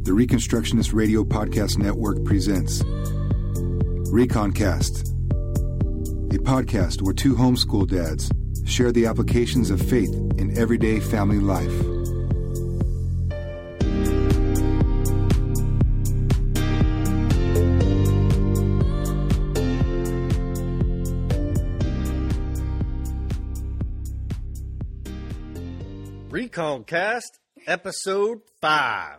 The Reconstructionist Radio Podcast Network presents Reconcast, a podcast where two homeschool dads share the applications of faith in everyday family life. Reconcast, Episode 5.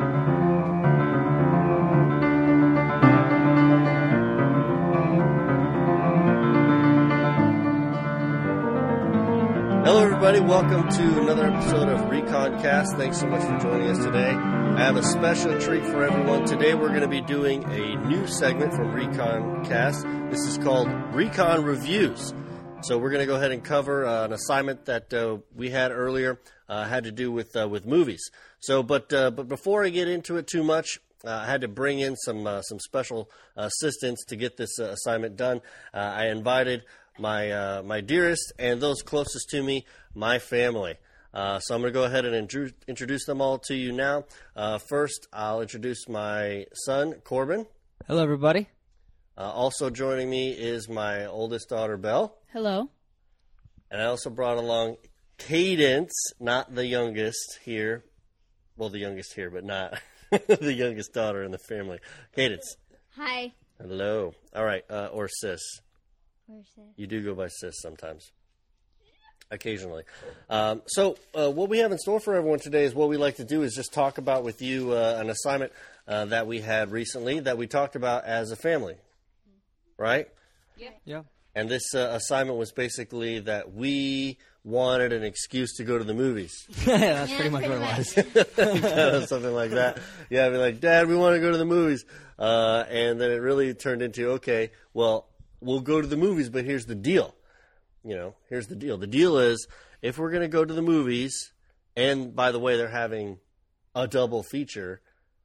Hello, everybody. Welcome to another episode of Reconcast. Thanks so much for joining us today. I have a special treat for everyone. Today, we're going to be doing a new segment from Reconcast. This is called Recon Reviews. So we're going to go ahead and cover an assignment that we had earlier, had to do with movies. So, but before I get into it too much, I had to bring in some special assistance to get this assignment done. I invited my dearest and those closest to me, my family. So I'm going to go ahead and introduce them all to you now. First, I'll introduce my son, Corbin. Hello, everybody. Also joining me is my oldest daughter, Belle. Hello. And I also brought along Cadence, not the youngest here. Well, the youngest here, but not the youngest daughter in the family. Cadence. Hi. Hello. All right, or Sis. Where's Sis? You do go by Sis sometimes. Occasionally. So what we have in store for everyone today is what we like to do is just talk about with you an assignment that we had recently that we talked about as a family. Right? Yeah. And this assignment was basically that we wanted an excuse to go to the movies. That's pretty much what it was. Kind of something like that. Yeah, I'd be like, Dad, we want to go to the movies. And then it really turned into, okay, well, we'll go to the movies, but here's the deal. You know, here's the deal. The deal is, if we're going to go to the movies, and by the way, they're having a double feature.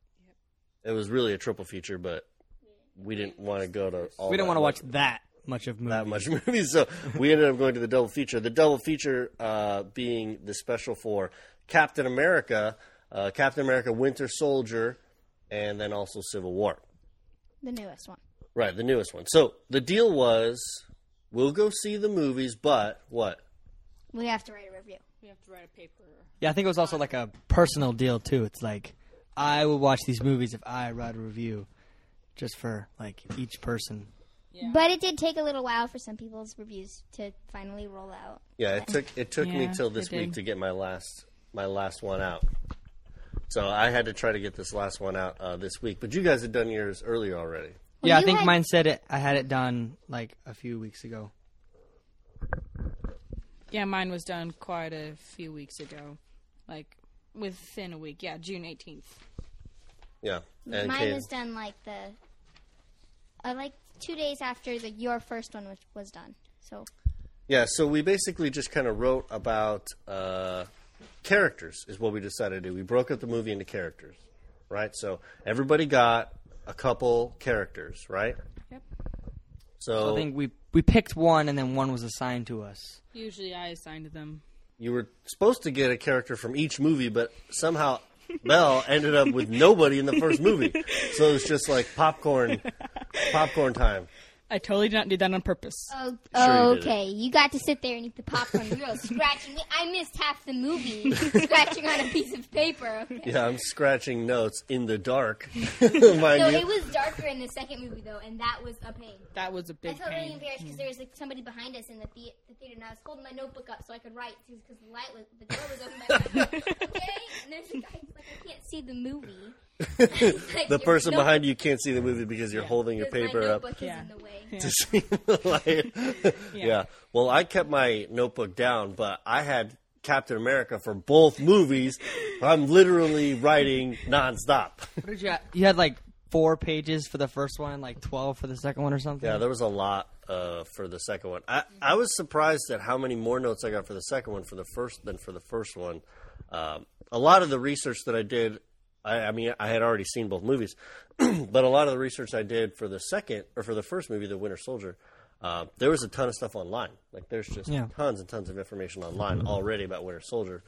It was really a triple feature, but we didn't want to go to all. We didn't want to watch that much of movies. That much movies, so we ended up going to the double feature. The double feature being the special for Captain America, Winter Soldier, and then also Civil War. The newest one. Right, the newest one. So the deal was, we'll go see the movies, but what? We have to write a review. We have to write a paper. Yeah, I think it was also like a personal deal, too. It's like, I will watch these movies if I write a review, just for, like, each person. Yeah. But it did take a little while for some people's reviews to finally roll out. Yeah, it took me till this week to get my last one out. So I had to try to get this last one out this week. But you guys had done yours earlier already. Well, yeah, I think mine said it. I had it done like a few weeks ago. Yeah, mine was done quite a few weeks ago. Like, within a week. Yeah, June 18th. Yeah. And mine was done like 2 days after your first one was done. So. Yeah, so we basically just kind of wrote about characters is what we decided to do. We broke up the movie into characters, right? So everybody got a couple characters, right? Yep. So I think we picked one, and then one was assigned to us. Usually I assigned them. You were supposed to get a character from each movie, but somehow Belle ended up with nobody in the first movie. So it's just like popcorn time. I totally did not do that on purpose. Oh, Sure you okay. You got to sit there and eat the popcorn. You were scratching. I missed half the movie scratching on a piece of paper. Okay. Yeah, I'm scratching notes in the dark. So Mind you. it was darker in the second movie, though, and that was a pain. That was a I big felt really pain. embarrassed because there was like somebody behind us in the theater, and I was holding my notebook up so I could write because the door was open. Okay, and there's a guy who's like, I can't see the movie. Like, The person your behind you can't see the movie because you're holding your paper my up notebook Yeah. is in the way. Yeah. to see the light. Yeah. Well, I kept my notebook down, but I had Captain America for both movies. I'm literally writing nonstop. What did you? You had like 4 pages for the first one, and like 12 for the second one, or something. Yeah, there was a lot for the second one. I was surprised at how many more notes I got for the second one than for the first one. A lot of the research that I did, I mean, I had already seen both movies, but a lot of the research I did for the first movie, The Winter Soldier, there was a ton of stuff online. Like, there's just tons and tons of information online already about Winter Soldier.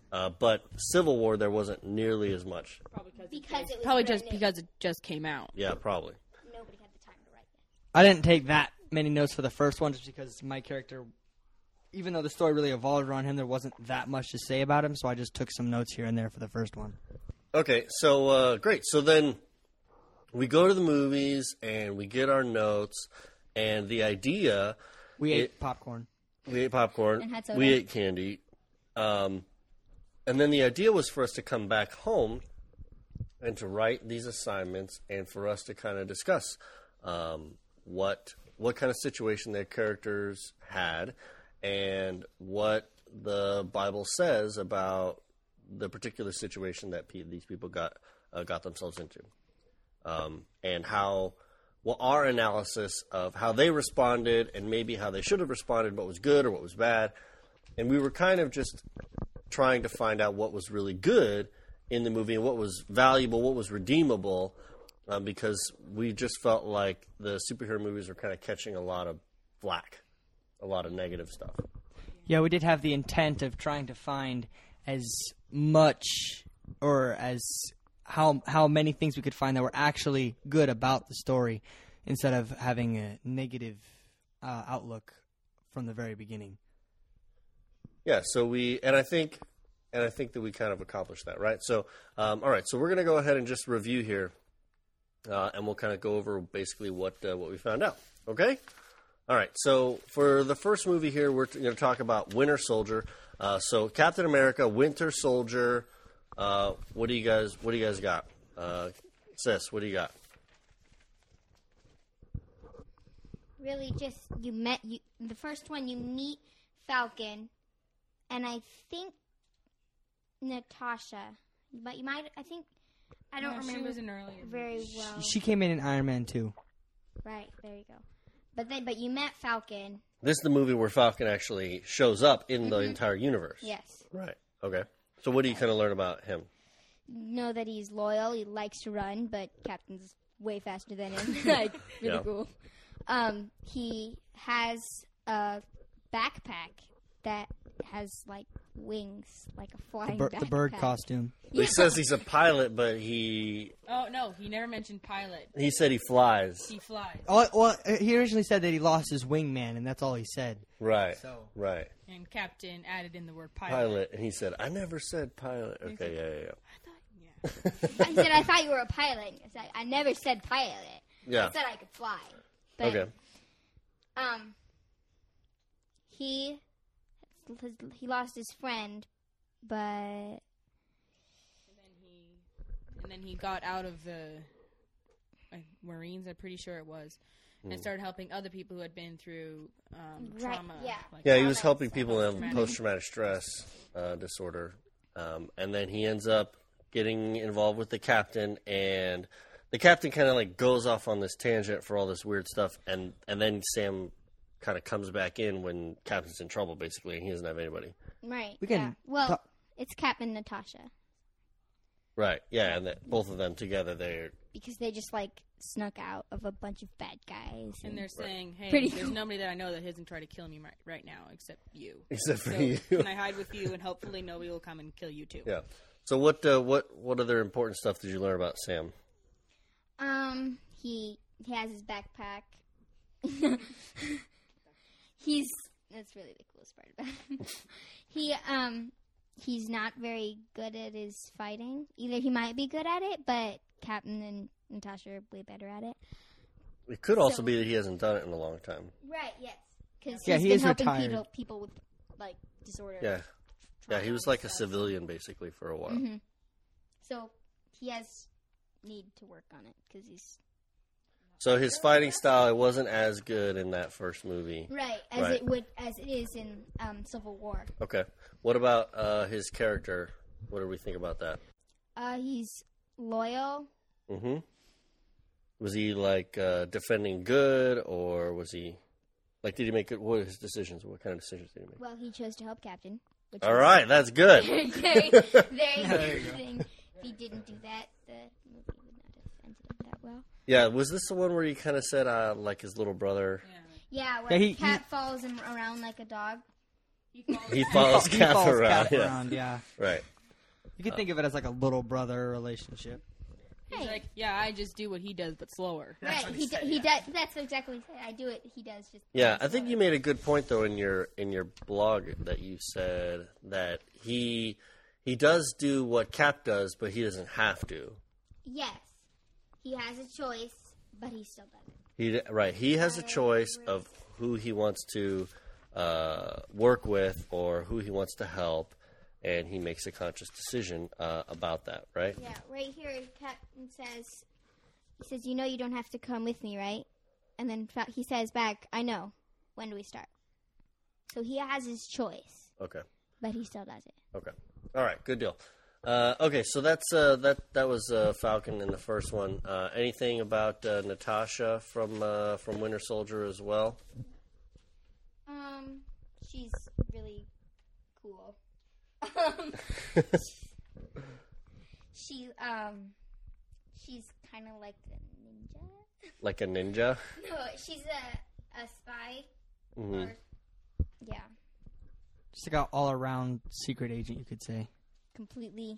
But Civil War, there wasn't nearly as much. Because it was Probably brand just new. because it just came out. Yeah, probably. Nobody had the time to write it. I didn't take that many notes for the first one just because my character, even though the story really evolved around him, there wasn't that much to say about him, so I just took some notes here and there for the first one. Okay, so great. So then we go to the movies and we get our notes, and the idea... We ate popcorn. We ate popcorn. And had soda. We ate candy. And then the idea was for us to come back home and to write these assignments and for us to kind of discuss what kind of situation their characters had and what the Bible says about the particular situation that these people got themselves into, and how our analysis of how they responded and maybe how they should have responded, what was good or what was bad. And we were kind of just trying to find out what was really good in the movie and what was valuable, what was redeemable, because we just felt like the superhero movies were kind of catching a lot of flack, a lot of negative stuff. Yeah, we did have the intent of trying to find as much or as how many things we could find that were actually good about the story instead of having a negative outlook from the very beginning. Yeah, so I think that we kind of accomplished that, right? So, all right, so we're going to go ahead and just review here, and we'll kind of go over basically what we found out. Okay? All right. So for the first movie here, we're going to talk about Winter Soldier. So Captain America, Winter Soldier. What do you guys got? Sis, what do you got? Really, just the first one you meet Falcon, and I think Natasha, but I don't remember She was an earlier. very well. She came in Iron Man 2. Right, there you go. But you met Falcon. This is the movie where Falcon actually shows up in the entire universe. Yes. Right. Okay. So what do you kind of learn about him? Know that he's loyal. He likes to run, but Captain's way faster than him. Like, really Yeah. cool. He has a backpack that has like wings, like a flying backpack. The bird costume. He says he's a pilot, but he Oh no, he never mentioned pilot. said he flies. He flies. Oh, well, he originally said that he lost his wingman, and that's all he said. Right. So- Right. And Captain added in the word pilot. Pilot, and he said, "I never said pilot." Okay. Yeah. He said, "I thought you were a pilot." It's like, I never said pilot. Yeah. I said I could fly. But, Okay. He lost his friend, but And then he got out of the Marines, I'm pretty sure it was, and started helping other people who had been through Right, trauma. yeah. Like Yeah, he was Traumatic helping stuff. people who have Post-traumatic. post-traumatic stress disorder, and then he ends up getting involved with the captain, and the captain kind of like goes off on this tangent for all this weird stuff, and then Sam kind of comes back in when Captain's in trouble, basically, and he doesn't have anybody. right. We can yeah. Well, talk- it's Cap and Natasha Right? Yeah, and both of them together, they're because they just like snuck out of a bunch of bad guys. And they're saying, hey, Pretty there's cool. nobody that I know that isn't trying to kill me right now except you. except for So you. can I hide with you and hopefully nobody will come and kill you too? Yeah. So what other important stuff did you learn about Sam? He has his backpack. That's really the coolest part about him. He's not very good at his fighting. Either he might be good at it, but Captain and Natasha are way better at it. It could also be that he hasn't done it in a long time. Right, yes. Because Yeah, he's he been is helping retired. people with, like, disorder. Yeah. Yeah, trauma he was and like a stuff. civilian basically for a while. Mm-hmm. So he has need to work on it because he's... So his fighting style, it wasn't as good in that first movie. Right, as Right. as it is in Civil War. Okay. What about his character? What do we think about that? He's loyal. Mm-hmm. Was he like defending good, or was he like? Did he make good? What were his decisions? What kind of decisions did he make? Well, he chose to help Captain. Which All is right, that's good. very good thing. If he didn't do that, the movie would not have ended up that well. Yeah, was this the one where he kind of said like his little brother? Yeah, Yeah, where he- Cap follows him around like a dog. He follows Cap around. Cap around, yeah. Right. You could think of it as like a little brother relationship. He's like, yeah, I just do what he does, but slower. Right, he does. That's exactly what he said. I do it. He does just. Yeah, I think you made a good point though in your blog that you said that he does do what Cap does, but he doesn't have to. Yes, he has a choice, but he still does it. He has a choice of who he wants to work with or who he wants to help, and he makes a conscious decision about that, right? Yeah, right here, Captain says, you know you don't have to come with me, right? And then he says back, I know. When do we start? So he has his choice. Okay. But he still does it. Okay. All right, good deal. Okay, so that's that was Falcon in the first one. Anything about Natasha from Winter Soldier as well? She's really cool. She's kind of like a ninja. Like a ninja? No, she's a spy. Mm-hmm. Yeah. Just like an all-around secret agent, you could say. Completely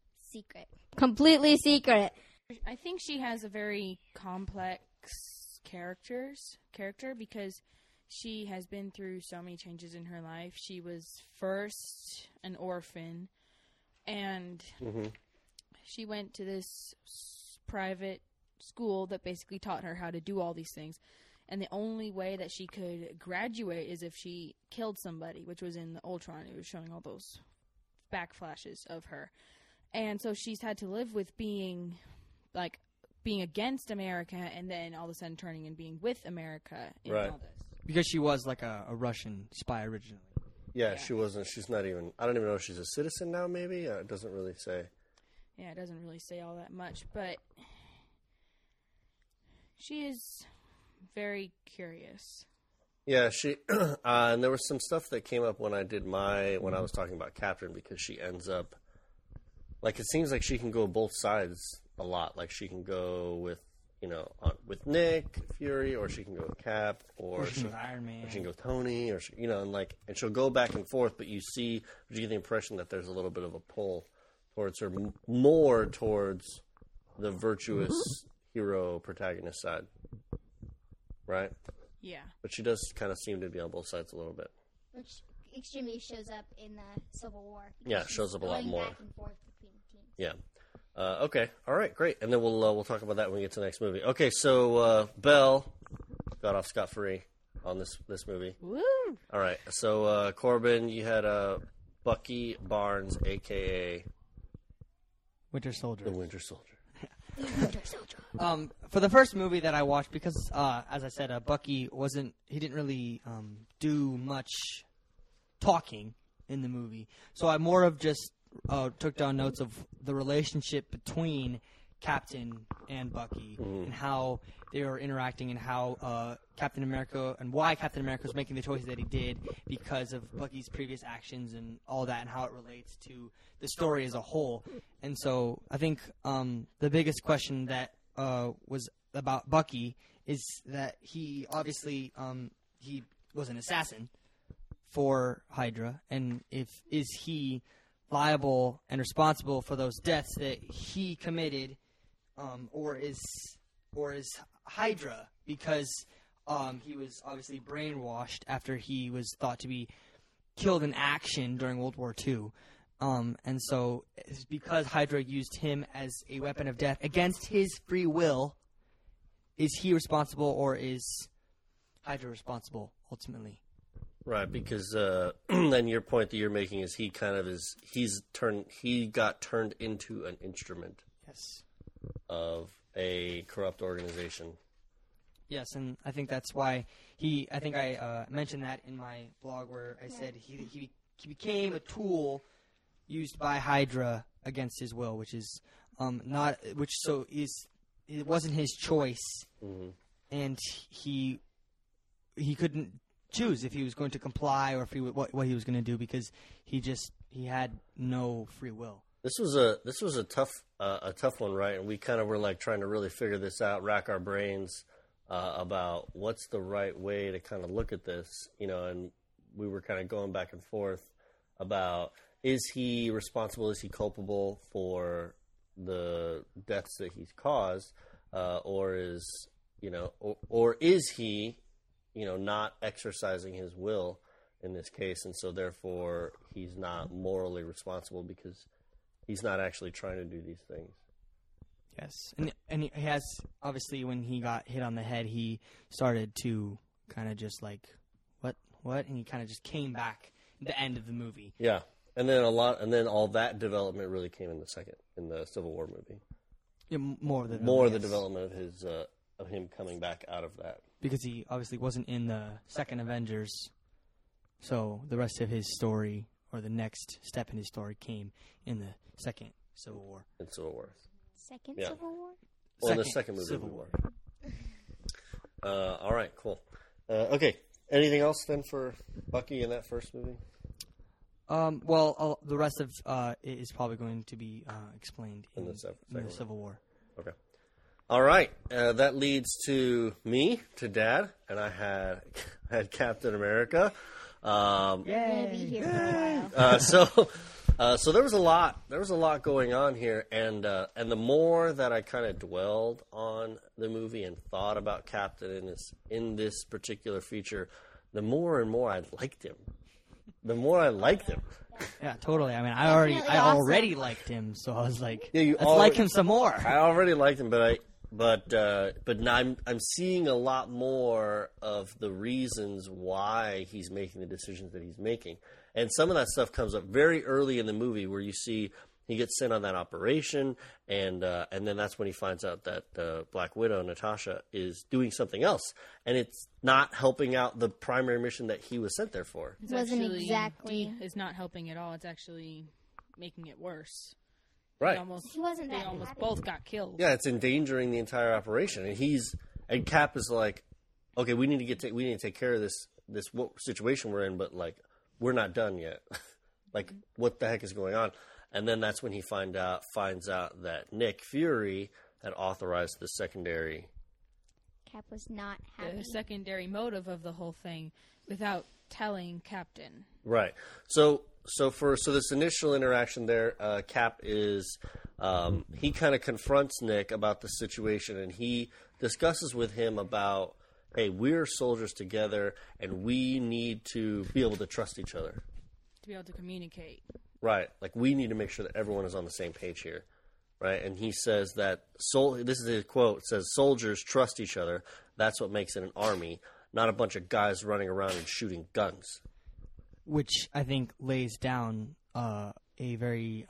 secret. I think she has a very complex character because she has been through so many changes in her life. She was first an orphan, and she went to this private school that basically taught her how to do all these things. And the only way that she could graduate is if she killed somebody, which was in the Ultron. It was showing all those backflashes of her. And so she's had to live with being against America and then all of a sudden turning and being with America in all this. Because she was like a Russian spy originally. Yeah, she wasn't. She's not even. I don't even know if she's a citizen now. Maybe it doesn't really say. Yeah, it doesn't really say all that much, but she is very curious. Yeah, she. And there was some stuff that came up when I was talking about Captain, because she ends up it seems like she can go both sides a lot. Like she can go with with Nick Fury, or she can go with Cap, or she with Iron Man, or she can go with Tony, or and she'll go back and forth. But you get the impression that there's a little bit of a pull towards her, more towards the virtuous hero protagonist side, right? Yeah. But she does kind of seem to be on both sides a little bit. Which extremely shows up in the Civil War. Yeah, it shows up a lot more. Back and forth between teams. Yeah. Okay. All right. Great. And then we'll talk about that when we get to the next movie. Okay. So Belle got off scot-free on this movie. Woo! All right. So Corbin, you had Bucky Barnes, aka Winter Soldier. The Winter Soldier. For the first movie that I watched, because as I said, Bucky he didn't really do much talking in the movie, so I more of just took down notes of the relationship between Captain and Bucky and how they were interacting, and how Captain America and why Captain America was making the choices that he did because of Bucky's previous actions and all that, and how it relates to the story as a whole. And so I think the biggest question that was about Bucky is that he obviously he was an assassin for Hydra, and is he liable and responsible for those deaths that he committed, or is Hydra, because he was obviously brainwashed after he was thought to be killed in action during World War II. And so it's because Hydra used him as a weapon of death against his free will. Is he responsible, or is Hydra responsible ultimately? Right, because then your point that you're making is he got turned into an instrument. Yes. Of a corrupt organization. Yes, and I think that's why I think I mentioned that in my blog, where I said he became a tool used by Hydra against his will, which is it wasn't his choice, and he couldn't choose if he was going to comply or if what he was going to do, because he had no free will. This was a tough one, right? And we kind of were trying to really figure this out, rack our brains about what's the right way to kind of look at this, and we were kind of going back and forth about, is he responsible, is he culpable for the deaths that he's caused, or is he, not exercising his will in this case, and so therefore he's not morally responsible because he's not actually trying to do these things. Yes, and he has, obviously, when he got hit on the head, he started to kind of just like, what, and he kind of just came back at the end of the movie. Yeah, and then all that development really came in the Civil War movie. Yeah, more of the development of his of him coming back out of that, because he obviously wasn't in the second Avengers, so the rest of his story, or the next step in his story, came in the second Civil War. In Civil War. Second Yeah. Civil War? Well, the second movie. Civil War. All right, cool. Okay, anything else then for Bucky in that first movie? Well, the rest of it is probably going to be explained in the Civil War. Okay. All right, that leads to me, to Dad, and I had Captain America. You're gonna be here for a while. So there was a lot going on here, and the more that I kind of dwelled on the movie and thought about Captain in this particular feature, the more and more I liked him. The more I liked him. Yeah, totally. I mean, I Definitely already liked him, so I was like, Yeah, let's like him some more. I already liked him, but now I'm seeing a lot more of the reasons why he's making the decisions that he's making. And some of that stuff comes up very early in the movie, where you see he gets sent on that operation, and then that's when he finds out that Black Widow, Natasha, is doing something else, and it's not helping out the primary mission that he was sent there for. It's Wasn't actually- exactly. It's not helping at all. It's actually making it worse. Right. He wasn't They that almost happy. both got killed. Yeah, it's endangering the entire operation, and Cap is like, okay, we need to take care of this situation we're in, but like we're not done yet. Like, what the heck is going on? And then that's when he finds out that Nick Fury had authorized the secondary. Cap was not happy. The secondary motive of the whole thing without telling Captain. Right. So this initial interaction there, Cap is he kind of confronts Nick about the situation, and he discusses with him about, hey, we're soldiers together, and we need to be able to trust each other. To be able to communicate. Right. Like, we need to make sure that everyone is on the same page here. Right. And he says that, this is his quote, it says, soldiers trust each other. That's what makes it an army, not a bunch of guys running around and shooting guns. Which I think lays down a very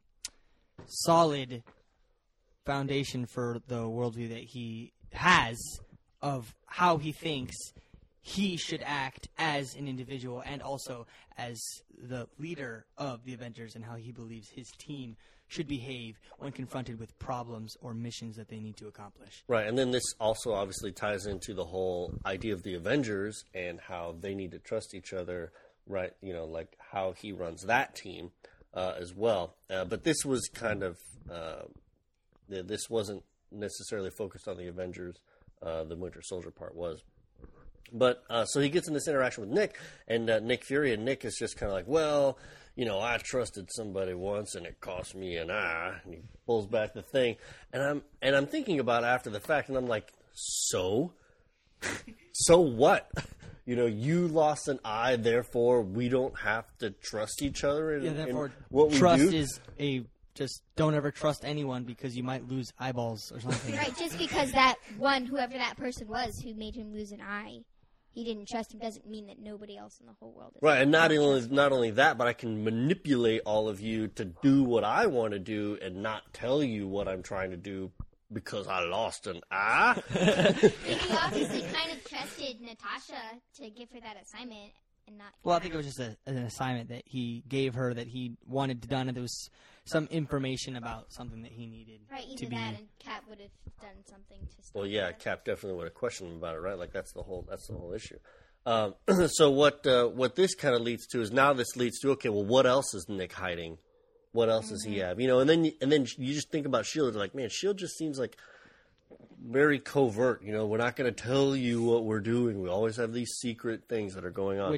solid foundation for the worldview that he has of how he thinks he should act as an individual and also as the leader of the Avengers, and how he believes his team should behave when confronted with problems or missions that they need to accomplish. Right, and then this also obviously ties into the whole idea of the Avengers and how they need to trust each other, right? Like how he runs that team as well. But this was kind of, this wasn't necessarily focused on the Avengers. The Winter Soldier part was. But so he gets in this interaction with Nick, and Nick Fury, and Nick is just kind of like, well, I trusted somebody once, and it cost me an eye. And he pulls back the thing, and I'm thinking about it after the fact, and I'm like, so what? You lost an eye, therefore we don't have to trust each other. Therefore, in what we trust do? is just don't ever trust anyone because you might lose eyeballs or something. Right, just because whoever that person was who made him lose an eye, he didn't trust him, doesn't mean that nobody else in the whole world is. Right, and not only that, but I can manipulate all of you to do what I want to do and not tell you what I'm trying to do because I lost an eye. He obviously kind of trusted Natasha to give her that assignment and not. Well, I think it was just an assignment that he gave her that he wanted done, and there was some information about something that he needed Right, to either be. that and Cap would have done something to stop Well, yeah, her. Cap definitely would have questioned him about it, right? Like that's the whole issue. So what this kind of leads to is now this leads to, okay, well, what else is Nick hiding? What else does he have? And then you just think about S.H.I.E.L.D. You're like, man, S.H.I.E.L.D. just seems like very covert. We're not going to tell you what we're doing. We always have these secret things that are going on. Which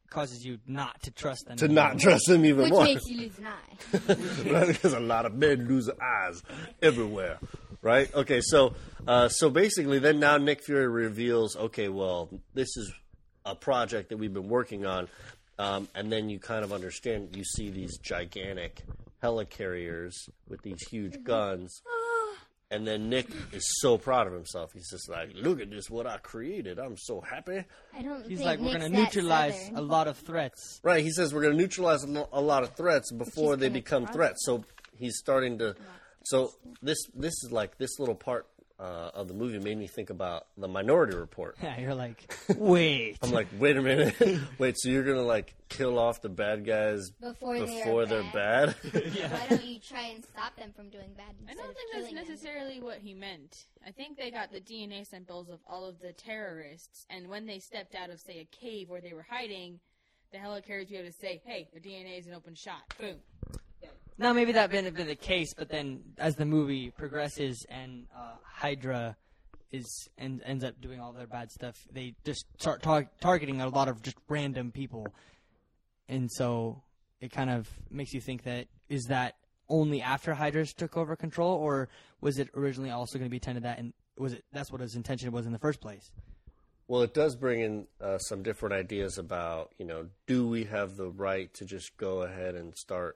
causes you not to trust them. To not trust them even Which more. makes you lose an eye. Right? Because a lot of men lose eyes everywhere, right? Okay, so basically, then now Nick Fury reveals, okay, well, this is a project that we've been working on, and then you kind of understand. You see these gigantic helicarriers with these huge guns. And then Nick is so proud of himself. He's just like, look at this, what I created. I'm so happy. I don't He's think like, we're Nick's going to that neutralize Southern. a lot of threats. Right, he says we're going to neutralize a lot of threats before they gonna become cause threats. So he's starting to... So this is like, this little part of the movie made me think about the Minority Report. Yeah, you're like, wait. I'm like, wait a minute. Wait, so you're going to like kill off the bad guys before they're bad? Why don't you try and stop them from doing bad I instead don't of think that's killing them? necessarily what he meant. I think they got the DNA samples of all of the terrorists, and when they stepped out of, say, a cave where they were hiding, the helicarriers would be able to say, hey, the DNA is an open shot. Boom. Now, maybe that would have been the case, but then as the movie progresses and Hydra ends up doing all their bad stuff, they just start targeting a lot of just random people. And so it kind of makes you think that, is that only after Hydra's took over control, or was it originally also going to be intended that, and that's what his intention was in the first place? Well, it does bring in some different ideas about, do we have the right to just go ahead and start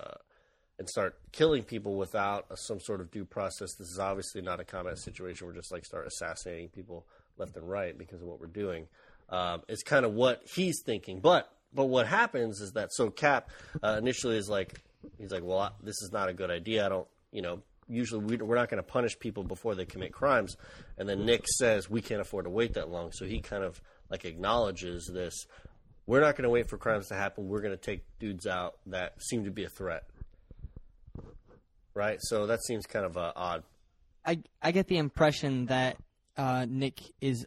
killing people without some sort of due process? This is obviously not a combat situation. We're just like start assassinating people left and right because of what we're doing. It's kind of what he's thinking. But what happens is that, so Cap initially is like, he's like, well, this is not a good idea. I don't, usually we're not going to punish people before they commit crimes. And then Nick says, we can't afford to wait that long. So he kind of like acknowledges this. We're not going to wait for crimes to happen. We're going to take dudes out that seem to be a threat. Right? So that seems kind of odd. I get the impression that Nick is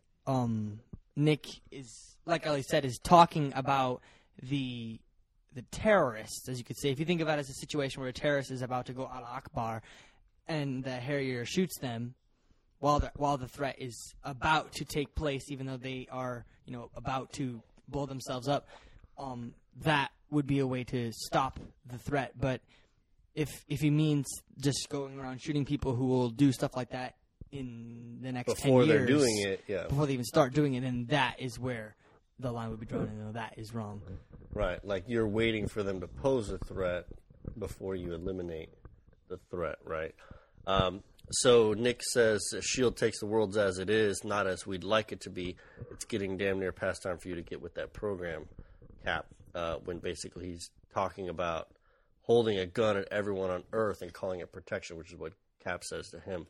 like Ali said, is talking about the terrorists, as you could say. If you think about it as a situation where a terrorist is about to go Al Akbar and the Harrier shoots them while the threat is about to take place, even though they are about to blow themselves up, that would be a way to stop the threat. But if he means just going around shooting people who will do stuff like that in the next 10 years, they're doing it, yeah, before they even start doing it, then that is where the line would be drawn, and that is wrong. Right, like you're waiting for them to pose a threat before you eliminate the threat, right? So Nick says, S.H.I.E.L.D. takes the world as it is, not as we'd like it to be. It's getting damn near past time for you to get with that program, Cap, when basically he's talking about holding a gun at everyone on Earth and calling it protection, which is what Cap says to him.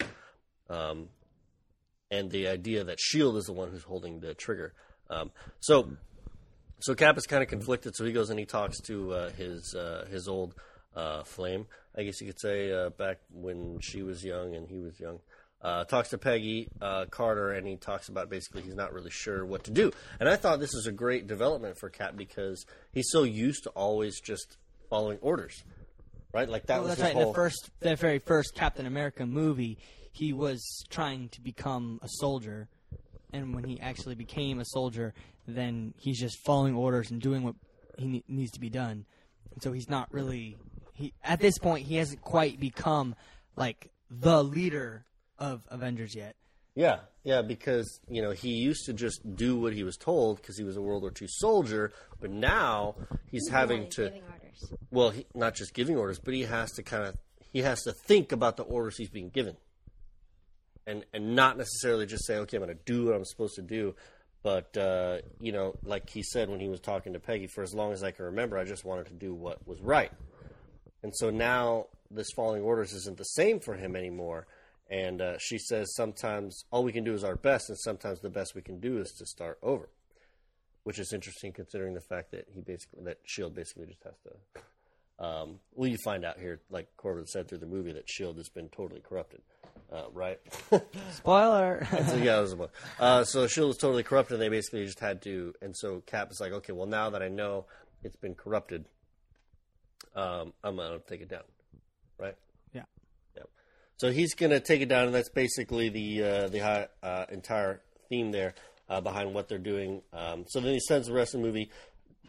And the idea that S.H.I.E.L.D. is the one who's holding the trigger. So Cap is kind of conflicted, so he goes and he talks to his old flame, I guess you could say, back when she was young and he was young. Talks to Peggy Carter, and he talks about basically he's not really sure what to do. And I thought this was a great development for Cap because he's so used to always just following orders, right? Like that was that's his right. whole... The very first Captain America movie, he was trying to become a soldier, and when he actually became a soldier, then he's just following orders and doing what needs to be done. And so he's not really... At this point, he hasn't quite become like the leader of Avengers yet. Yeah, because he used to just do what he was told because he was a World War II soldier, but now he's having to. Giving orders. Well, not just giving orders, but he has to think about the orders he's being given, and not necessarily just say, okay, I'm going to do what I'm supposed to do, but like he said when he was talking to Peggy, for as long as I can remember, I just wanted to do what was right. And so now this following orders isn't the same for him anymore. And she says sometimes all we can do is our best, and sometimes the best we can do is to start over, which is interesting considering the fact that S.H.I.E.L.D. basically just has to. Well, you find out here, like Corbin said through the movie, that S.H.I.E.L.D. has been totally corrupted, right? Spoiler. So yeah, it was so S.H.I.E.L.D. was totally corrupted, and they basically just had to. And so Cap is like, okay, well now that I know it's been corrupted, I'm gonna take it down, right? Yeah. So he's gonna take it down, and that's basically the entire theme there behind what they're doing. So then he spends the rest of the movie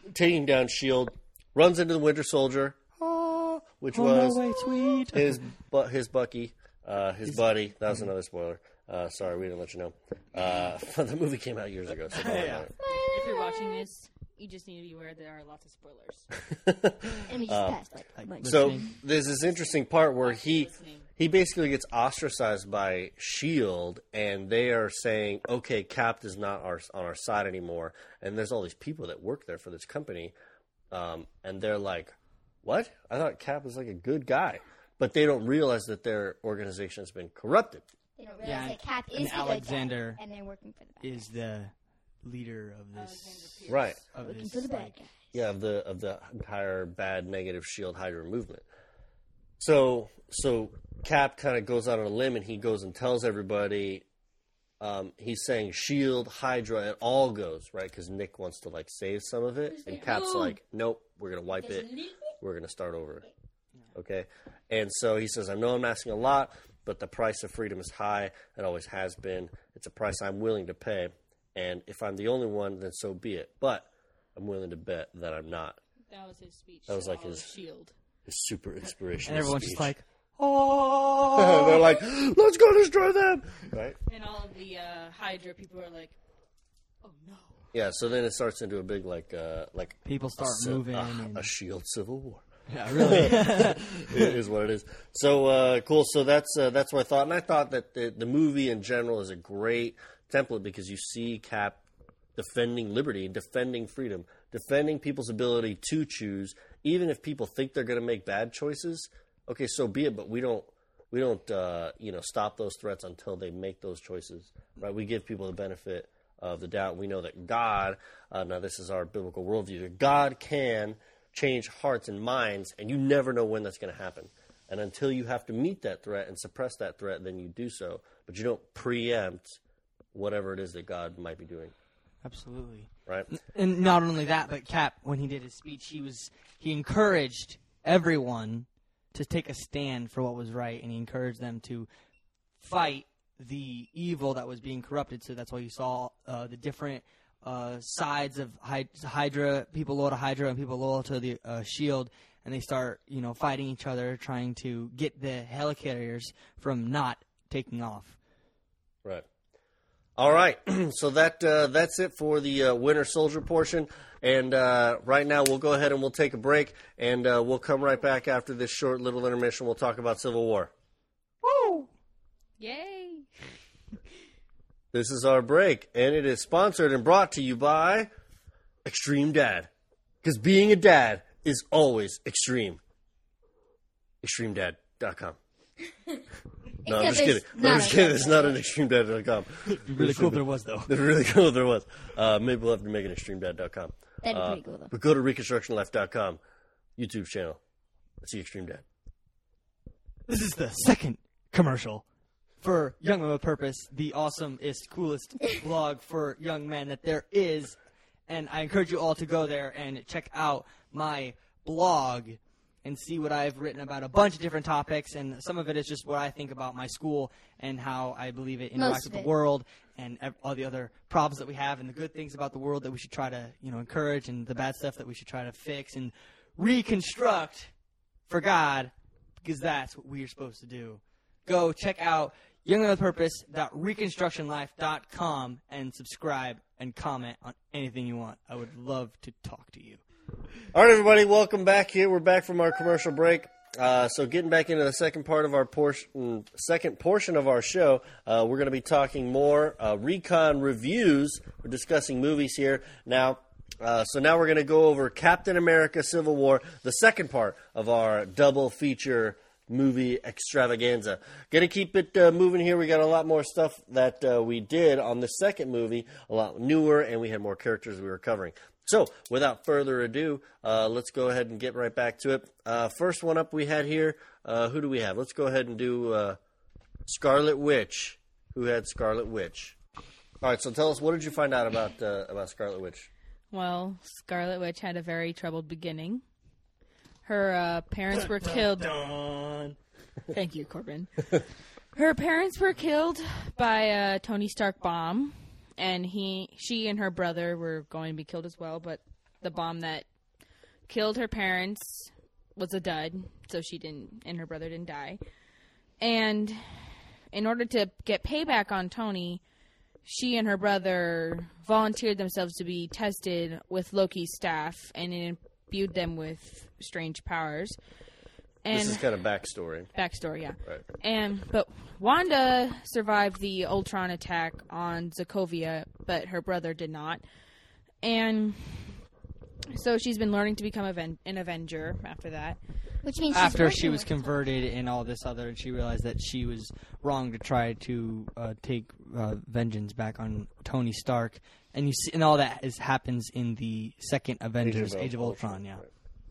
taking down S.H.I.E.L.D., runs into the Winter Soldier, which was his Bucky, his buddy. That was another spoiler. Sorry, we didn't let you know. The movie came out years ago. So if you're watching this, you just need to be aware there are lots of spoilers. And we just passed so there's this interesting part where he basically gets ostracized by S.H.I.E.L.D., and they are saying, okay, Cap is not on our side anymore. And there's all these people that work there for this company. And they're like, what? I thought Cap was like a good guy. But they don't realize that their organization has been corrupted. They don't realize that Cap is the Alexander good guy, and they're working for the bad is the leader of this. Right. Of Working this, for the bad guy. Yeah, of the entire bad negative S.H.I.E.L.D. Hydra movement. So Cap kind of goes out on a limb and he goes and tells everybody, he's saying S.H.I.E.L.D., Hydra, it all goes, right? Because Nick wants to like save some of it. And Cap's like, nope, we're going to wipe it. We're going to start over. Okay? And so he says, I know I'm asking a lot, but the price of freedom is high. It always has been. It's a price I'm willing to pay. And if I'm the only one, then so be it. But I'm willing to bet that I'm not. That was his speech. That was like his S.H.I.E.L.D. His super inspirational and everyone's speech. just like, oh. They're like, let's go destroy them. Right? And all of the Hydra people are like, oh no. Yeah, so then it starts into a big, like People start moving. a S.H.I.E.L.D. civil war. Yeah, really. It is what it is. So, cool. So that's what I thought. And I thought that the movie in general is a great template because you see Cap defending liberty, defending freedom, defending people's ability to choose, even if people think they're going to make bad choices. Okay, so be it, but we don't stop those threats until they make those choices, right? We give people the benefit of the doubt. We know that God, now this is our biblical worldview, that God can change hearts and minds, and you never know when that's going to happen. And until you have to meet that threat and suppress that threat, then you do so. But you don't preempt whatever it is that God might be doing. Absolutely. Right? And not only that, but Cap, when he did his speech, he encouraged everyone to take a stand for what was right, and he encouraged them to fight the evil that was being corrupted. So that's why you saw the different sides of Hydra, people loyal to Hydra and people loyal to the S.H.I.E.L.D., and they start, fighting each other, trying to get the helicarriers from not taking off. Right. All right. So that's it for the Winter Soldier portion. And right now we'll go ahead and we'll take a break, and we'll come right back after this short little intermission. We'll talk about Civil War. Woo! Yay! This is our break, and it is sponsored and brought to you by Extreme Dad. Because being a dad is always extreme. ExtremeDad.com. No, I'm just kidding. It's not an ExtremeDad.com. It'd be really cool if there was, though. It'd be really cool if there was. Maybe we'll have to make an ExtremeDad.com. That'd be pretty cool, though. But go to ReconstructionLife.com, YouTube channel. See Extreme Dad. This is the second commercial for Young Men with Purpose, the awesomest, coolest blog for young men that there is. And I encourage you all to go there and check out my blog and see what I've written about a bunch of different topics. And some of it is just what I think about my school and how I believe it interacts with the world and all the other problems that we have and the good things about the world that we should try to, encourage, and the bad stuff that we should try to fix and reconstruct for God, because that's what we're supposed to do. Go check out youngmenwithpurpose.reconstructionlife.com and subscribe and comment on anything you want. I would love to talk to you. All right, everybody, welcome back here. We're back from our commercial break. So getting back into the second part of our second portion of our show, we're going to be talking more recon reviews. We're discussing movies here now. So now we're going to go over Captain America: Civil War, the second part of our double feature movie extravaganza. Gonna keep it moving here. We got a lot more stuff that we did on the second movie, a lot newer, and we had more characters we were covering. So without further ado, let's go ahead and get right back to it. First one up we had here, who do we have? Let's go ahead and do Scarlet Witch. Who had Scarlet Witch? All right, so tell us, what did you find out about Scarlet Witch? Well, Scarlet Witch had a very troubled beginning. Her parents were killed. Thank you, Corbin. Her parents were killed by a Tony Stark bomb, and she and her brother were going to be killed as well. But The bomb that killed her parents was a dud, so she didn't, and her brother didn't die. And in order to get payback on Tony, she and her brother volunteered themselves to be tested with Loki's staff, and it imbued them with strange powers. And This is kind of backstory. backstory, yeah. Right. But Wanda survived the Ultron attack on Sokovia, but her brother did not. And so she's been learning to become an Avenger after that. Which means she's After working she was with him. converted and all this other, and she realized that she was wrong to try to take vengeance back on Tony Stark, and you see, and all that happens in the second Avengers, Age of Ultron. Yeah, Right.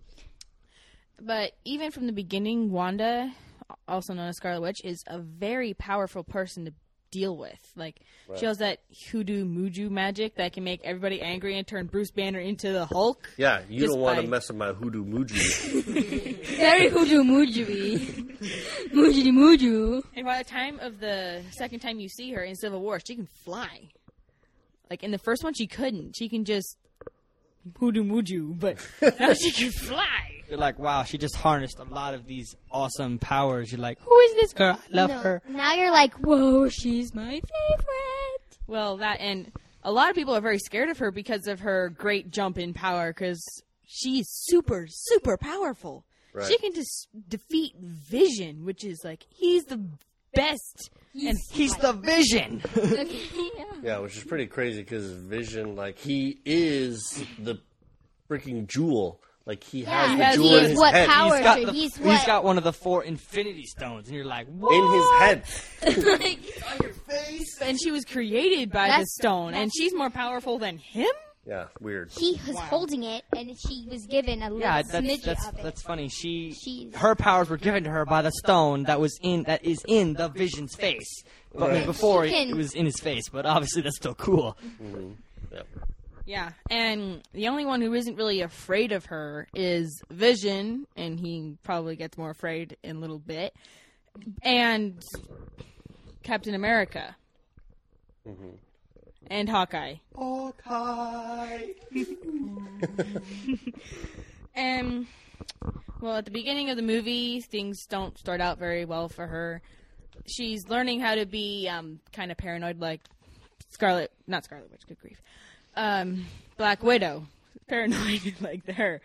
But even from the beginning, Wanda, also known as Scarlet Witch, is a very powerful person to deal with. Like, she has that hoodoo muju magic that can make everybody angry and turn Bruce Banner into the Hulk. Yeah, you Just don't want to by- mess with my hoodoo muji. Very hoodoo moojui. Moojity mooju. And by the time of the second time you see her in Civil War, she can fly. Like, in the first one, she couldn't. She can just hoodoo muju, but now she can fly. you're like, wow, she just harnessed a lot of these awesome powers. You're like, who is this girl? I love her. Now you're like, whoa, she's my favorite. Well, that, and a lot of people are very scared of her because of her great jump in power, because she's super, super powerful. Right. She can just defeat Vision, which is like, he's the best. And He's the Vision. Okay, yeah. Yeah, which is pretty crazy because Vision, like, he is the freaking jewel. Like, he has Yeah, the has- jewel he in is his what head. power- He's got, Sure, the, he's he's what- got one of the 4 Infinity Stones, and you're like, what? In his head. Like, and she was created by the That's- stone, and that's- she's more powerful than him? Yeah, weird. he was holding it, and she was given a little Yeah, smidget that's of it. that's funny. She's- Her powers were given to her by the stone that is in the Vision's face. But Right. before She can- it was in his face, but obviously that's still cool. Yep. Yeah, and the only one who isn't really afraid of her is Vision, and he probably gets more afraid in a little bit, and Captain America. And Hawkeye. And, well, at the beginning of the movie, things don't start out very well for her. She's learning how to be kind of paranoid, like not Scarlet Witch, good grief. Black Widow. Paranoid like her.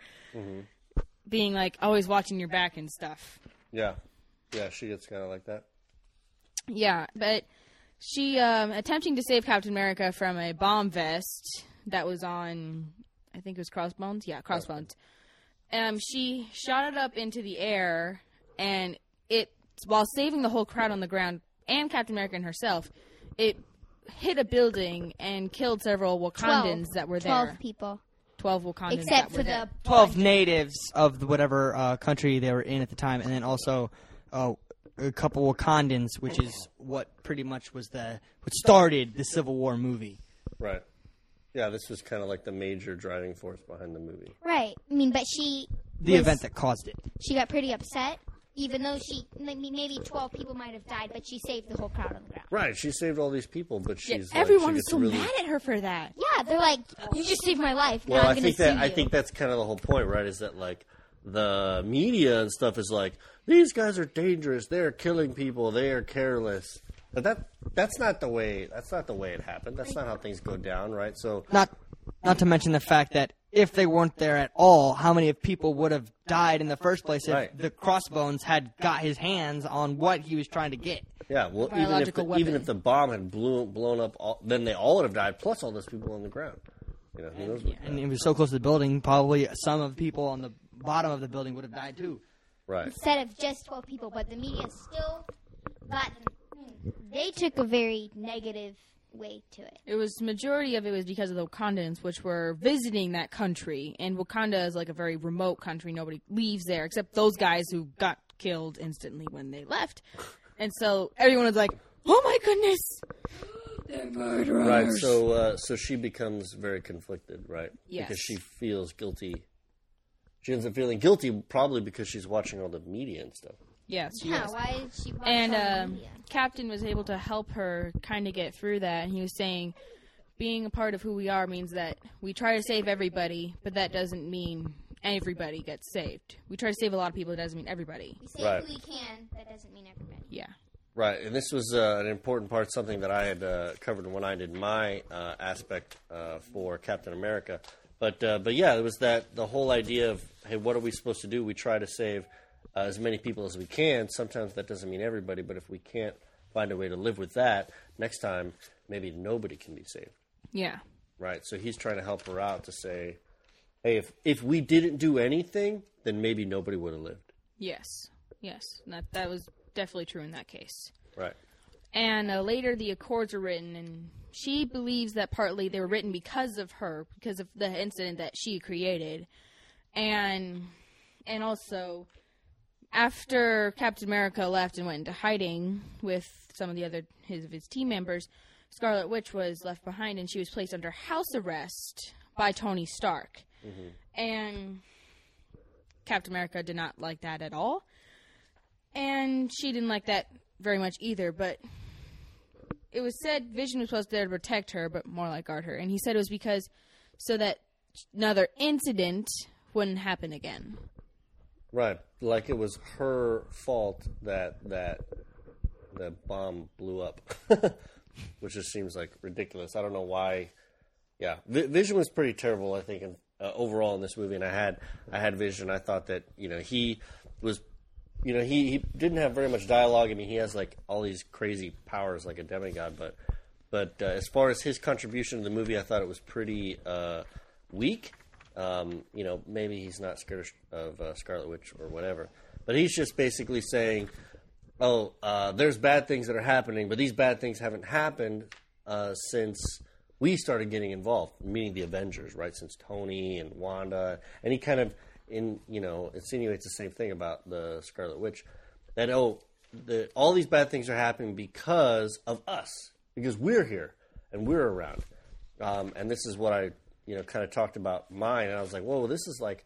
Being like always watching your back and stuff. Yeah. Yeah, she gets kind of like that. Yeah, but she attempting to save Captain America from a bomb vest that was on, I think it was Crossbones. Yeah, Crossbones. She shot it up into the air, and it, while saving the whole crowd on the ground and Captain America and herself, it hit a building and killed several Wakandans that were 12 there. people. 12 Wakandans Except that for were there. the 12 natives of whatever country they were in at the time, and then also a couple Wakandans, which is what pretty much was what started the Civil War movie. Right. Yeah, this was kind of like the major driving force behind the movie. Right. I mean, but she The was- event that caused it. she got pretty upset, even though maybe 12 people might have died, but she saved the whole crowd on the ground. Right, she saved all these people, but Yeah, she's everyone like, is she so gets really... mad at her for that. Yeah, they're like, you just saved my life. Now Well, I'm I going think to sue that you. that's kind of the whole point, right? Is that like the media and stuff is like, these guys are dangerous, they're killing people, they are careless. But that's not the way it happened. That's not how things go down, right? So Not to mention the fact that if they weren't there at all, how many of people would have died in the first place if Right. the Crossbones had got his hands on what he was trying to get? yeah, well, Biological even if weapon. the bomb had blown up, then they all would have died, plus all those people on the ground. You know, who knows? What And it was so close to the building, probably some of the people on the bottom of the building would have died too. right. Instead of just 12 people, but the media still got them. They took a very negative way to it. It was majority of it was because of the Wakandans, which were visiting that country, and Wakanda is like a very remote country. Nobody leaves there except those guys who got killed instantly when they left, and so everyone was like, "Oh my goodness!" Right. So she becomes very conflicted, right? Yes. Because she feels guilty. She ends up feeling guilty probably because she's watching all the media and stuff. Yes, she Yeah, is. why did she watch all the And media? Captain was able to help her kind of get through that. And he was saying, being a part of who we are means that we try to save everybody, but that doesn't mean everybody gets saved. We try to save a lot of people, it doesn't mean everybody. We save Right. who we can, that doesn't mean everybody. Yeah. Right, and this was an important part, something that I had covered when I did my aspect for Captain America. But yeah, it was that the whole idea of, hey, what are we supposed to do? We try to save as many people as we can. Sometimes that doesn't mean everybody, but if we can't find a way to live with that, next time maybe nobody can be saved. Yeah. Right, so he's trying to help her out to say, hey, if we didn't do anything, then maybe nobody would have lived. Yes. Yes. And that was definitely true in that case. Right. And later the Accords were written, and she believes that partly they were written because of her, because of the incident that she created. And also, after Captain America left and went into hiding with some of the other his team members, Scarlet Witch was left behind, and she was placed under house arrest by Tony Stark. Mm-hmm. And Captain America did not like that at all. And she didn't like that very much either, but it was said Vision was supposed to there to protect her, but more like guard her. And he said it was because so that another incident wouldn't happen again. Right, like it was her fault that the bomb blew up, which just seems like ridiculous. I don't know why. Yeah, Vision was pretty terrible, I think, overall in this movie. And I had Vision. I thought that he was. He didn't have very much dialogue. I mean, he has like all these crazy powers like a demigod, but as far as his contribution to the movie, I thought it was pretty weak. Maybe he's not scared of Scarlet Witch or whatever, but he's just basically saying, there's bad things that are happening, but these bad things haven't happened since we started getting involved, meaning the Avengers, right? Since Tony and Wanda, and he kind of insinuates the same thing about the Scarlet Witch, that all these bad things are happening because of us, because we're here and we're around, and this is what I kind of talked about mine, and I was like, whoa, this is like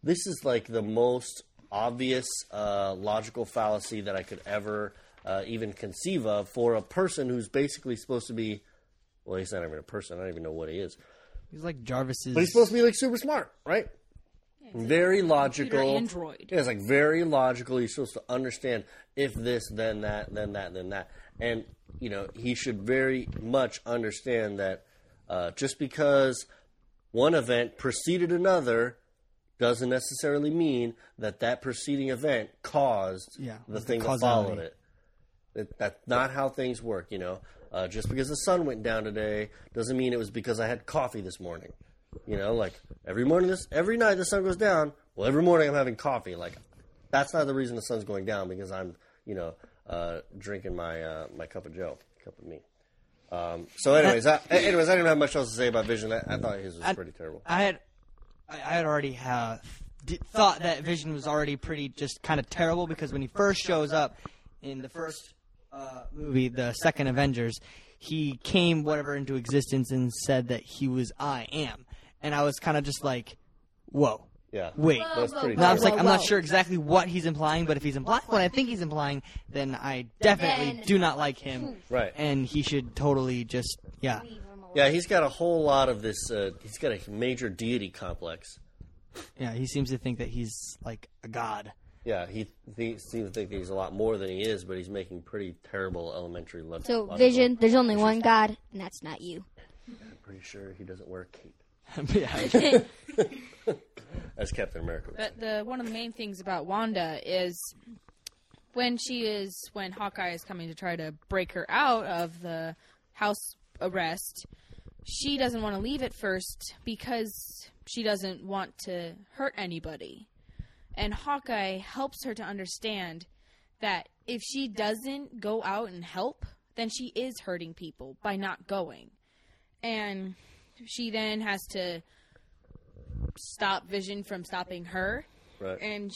the most obvious logical fallacy that I could ever even conceive of for a person who's basically supposed to be, well, he's not even a person. I don't even know what he is. He's like Jarvis's. But he's supposed to be like super smart, right? Very logical. Android. Yeah, it's like very logical. You're supposed to understand if this, then that, then that, then that. And, he should very much understand that just because one event preceded another doesn't necessarily mean that preceding event caused the thing that followed it. That's not how things work, Just because the sun went down today doesn't mean it was because I had coffee this morning. Like every night the sun goes down. Well, every morning I'm having coffee. Like that's not the reason the sun's going down because I'm, drinking my cup of Joe, cup of me. So, anyways, I didn't have much else to say about Vision. I thought his was pretty terrible. I had already thought that Vision was already pretty just kind of terrible because when he first shows up in the first movie, the second Avengers, he came into existence and said that he was I Am. And I was kind of just like, whoa. Yeah. Wait. That's pretty Now I was terrible. like, I'm not sure exactly what he's implying, but if he's implying what I think he's implying, then I definitely do not like him. Right. And he should totally just, Yeah, he's got a whole lot of this, he's got a major deity complex. Yeah, he seems to think that he's like a god. Yeah, he seems to think that he's a lot more than he is, but he's making pretty terrible elementary level. So, Vision, there's only one God, and that's not you. I'm pretty sure he doesn't wear a cape. Yeah. As Captain America. But one of the main things about Wanda is when Hawkeye is coming to try to break her out of the house arrest, she doesn't want to leave at first because she doesn't want to hurt anybody. And Hawkeye helps her to understand that if she doesn't go out and help, then she is hurting people by not going. And she then has to stop Vision from stopping her. Right. And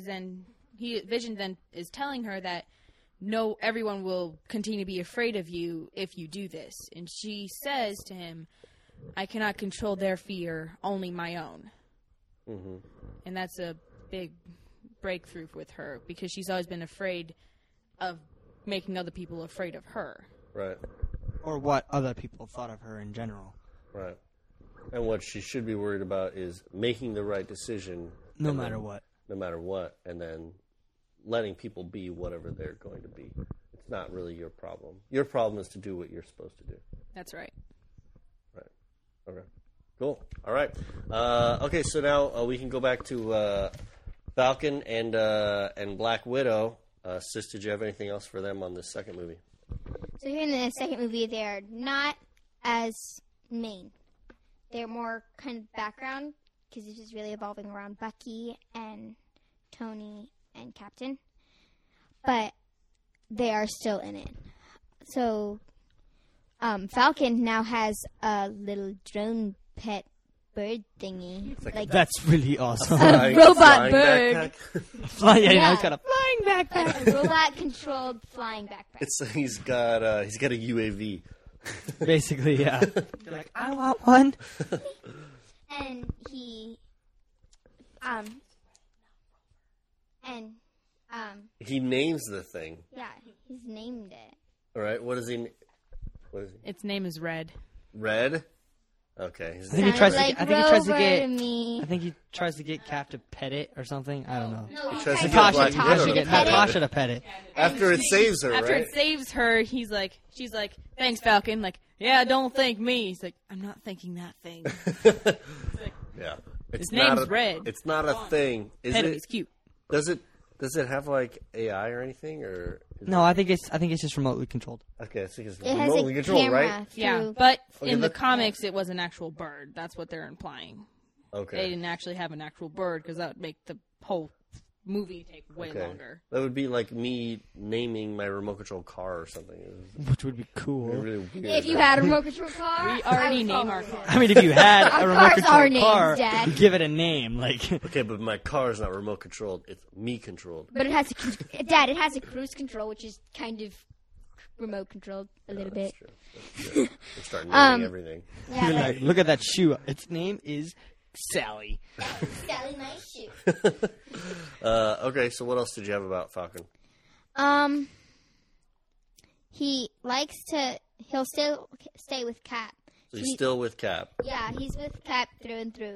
Vision then is telling her that no, everyone will continue to be afraid of you if you do this. And she says to him, I cannot control their fear, only my own. Mm-hmm. And that's a big breakthrough with her because she's always been afraid of making other people afraid of her. Right. Or what other people thought of her in general. Right. And what she should be worried about is making the right decision. No matter what. No matter what. And then letting people be whatever they're going to be. It's not really your problem. Your problem is to do what you're supposed to do. That's right. Right. Okay. Cool. All right. Okay, so now we can go back to Falcon and Black Widow. Sis, did you have anything else for them on this second movie? So here in the second movie, they're not as main. They're more kind of background because this is really evolving around Bucky and Tony and Captain. But they are still in it. So Falcon now has a little drone pet bird thingy. Like That's really awesome. a robot Flying bird. backpack? Yeah, it's got a flying backpack. A robot-controlled flying backpack. He's got a UAV. Basically, yeah. You're like, I want one. And he, He names the thing. yeah, he's named it. All right. What is he? Its name is Red. Red. Okay. I think he tries Sounds like to. I think he tries to Rover get. me. I think he tries to get Cap to pet it or something. I don't know. No, he tries to tries get to Black Widow Natasha to to pet pet it. Natasha to pet it. After it saves her, After right? it saves her, she's like, thanks, Falcon. Like, yeah, don't thank me. He's like, I'm not thanking that thing. Yeah. His name's Red. It's not a thing. Is Pet him, it? he's cute. Does it have like AI or anything or? No, I think it's just remotely controlled. Okay, I think it's It has remotely a controlled, camera right? through. Yeah, but Okay, in the that- comics, it was an actual bird. That's what they're implying. They Okay. didn't actually have an actual bird because that would make the whole movie take way Okay. longer. That would be like me naming my remote control car or something. It was Which would be cool. really weird. If you had a remote control car, We already I would name follow our it. car. I mean, if you had Our a remote cars control are named, car, Dad. you give it a name. Like, Okay, but my car is not remote controlled. It's me controlled. But it has Dad. It has a cruise control, which is kind of remote controlled a little bit. That's true. We'll start naming everything. Yeah, you're but like, look at that shoe. Its name is Sally. Sally, nice shoe. Okay, so what else did you have about Falcon? He likes to. He'll still stay with Cap. So he's still with Cap. Yeah, he's with Cap through and through.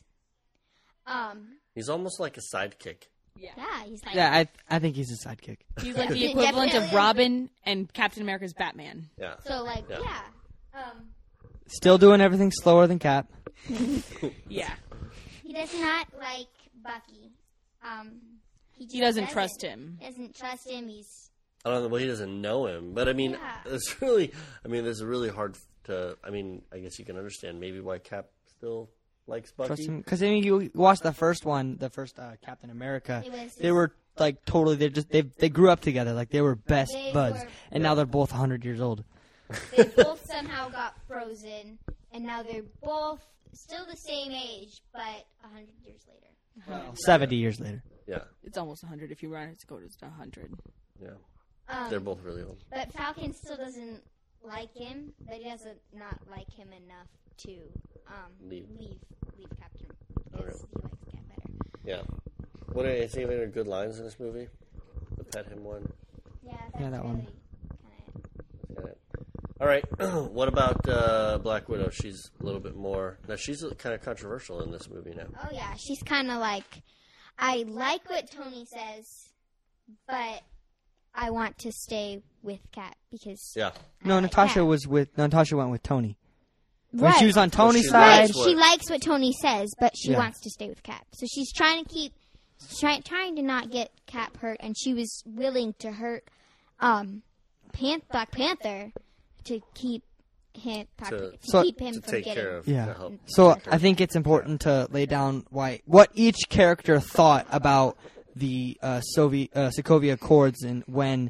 He's almost like a sidekick. Yeah, he's like. Yeah, I think he's a sidekick. He's like the Yeah, equivalent of definitely. Robin and Captain America's Batman. Yeah. So like, Yeah. yeah. Still doing everything slower than Cap. Yeah. He does not like Bucky. He doesn't trust him. Doesn't trust him. He's I don't know. Well, he doesn't know him, but I mean, Yeah. it's really. I mean, it's really hard to. I mean, I guess you can understand maybe why Cap still likes Bucky. Trust him because I mean, you watch the first one, the first Captain America. It was- They were like totally. They grew up together. Like they were best They buds, were- and now they're both 100 years old. they both somehow got frozen, and now they're both still the same age, but 100 years later. 70 years later. Yeah. It's almost 100 if you run it to go to 100. Yeah. They're both really old. But Falcon still doesn't like him, but he doesn't not like him enough to Leave. leave Captain because he likes Cap better. Yeah. What is any other good lines in this movie? The pet him one. Yeah, Yeah, that one. Got it. All right. What about Black Widow? She's a little bit more. Now she's kind of controversial in this movie now. Oh yeah, she's kind of like, I like what Tony says, but I want to stay with Cap because Yeah. No, I like Natasha Cap. was with. Natasha went with Tony. When Right. she was on Tony's she side, Right, What? she likes what Tony says, but she Yeah. wants to stay with Cap. So she's trying to keep, trying to not get Cap hurt, and she was willing to hurt Black Panther to keep him So- keep him To from take getting. care of. Yeah. To help. So I think it's important to lay down what each character thought about the Sokovia Accords and when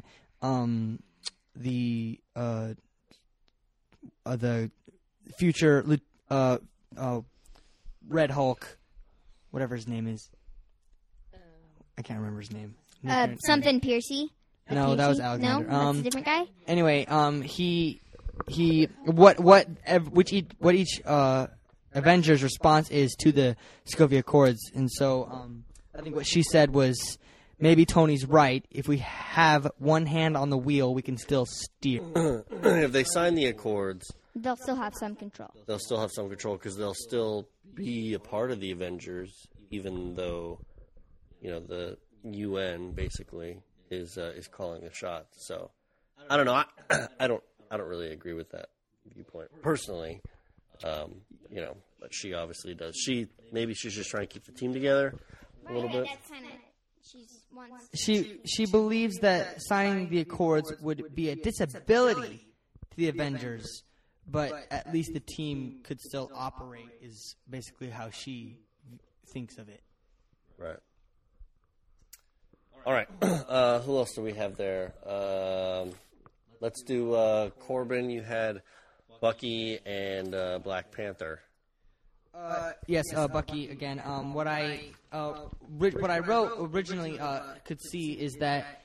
the future Red Hulk, whatever his name is, I can't remember his name. Something Piercy. No, that was Piercy? Alexander. No, that's a different guy. Anyway, which each Avengers response is to the Sokovia Accords, and so I think what she said was maybe Tony's right. If we have one hand on the wheel, we can still steer. If they sign the Accords, they'll still have some control. They'll still have some control because they'll still be a part of the Avengers, even though, the UN basically is calling the shots. So I don't know. I don't really agree with that viewpoint personally. But she obviously does. Maybe she's just trying to keep the team together a little bit. That's kind of She believes that signing the Accords would be a disability to the Avengers, but at least the team could still operate, is basically how she thinks of it. Right. All right. Who else do we have there? Let's do Corbin. You had Bucky and Black Panther. Yes, Bucky again. What I wrote originally could see is that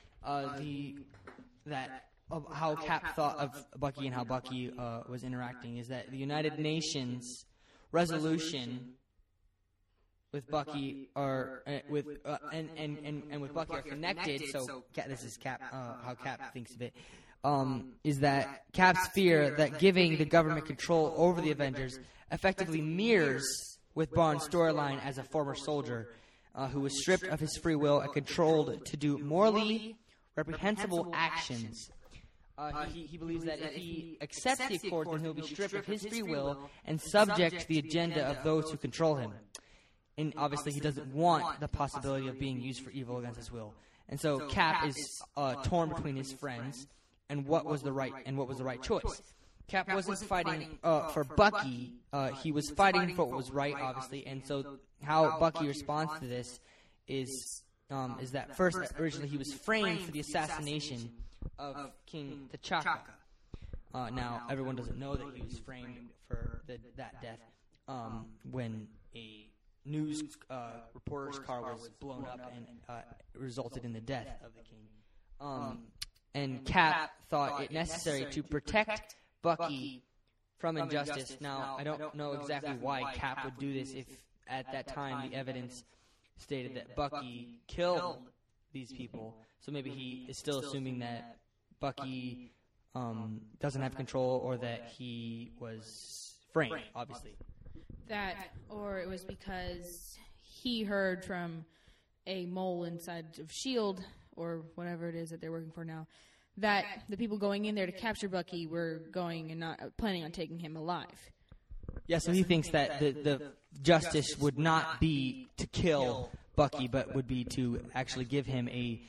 how Cap thought of Bucky and how Bucky was interacting is that the United Nations resolution with Bucky with Bucky are connected. So this is Cap how Cap thinks of it. Is that Cap's fear that giving the government control over the Avengers effectively mirrors with Barnes' storyline as a former soldier who was stripped of his free will and controlled to do morally reprehensible actions. He believes that if he accepts the Accords, then he'll be stripped of his free will and subject to the agenda of those who control him. And obviously he doesn't want the possibility of being used for evil against his will. And so Cap is torn between his friends and what was the right choice. Cap wasn't fighting for Bucky. He was fighting for what was right, obviously. And so how Bucky responds to this is that first, originally he was framed for the assassination of King T'Chaka. Now, everyone doesn't know that he was framed for that death when a news reporter's car was blown up and resulted in the death of the king. And Cap thought it necessary to protect Bucky from injustice. Now, I don't know exactly why Cap would do this if at that time the evidence stated that Bucky killed these people. So maybe he is still assuming that Bucky doesn't have control or that he was framed, obviously. That, or it was because he heard from a mole inside of S.H.I.E.L.D., or whatever it is that they're working for now, that the people going in there to capture Bucky were going and not planning on taking him alive. Yeah, so he thinks that the justice would not be to kill Bucky, but would be to actually give him a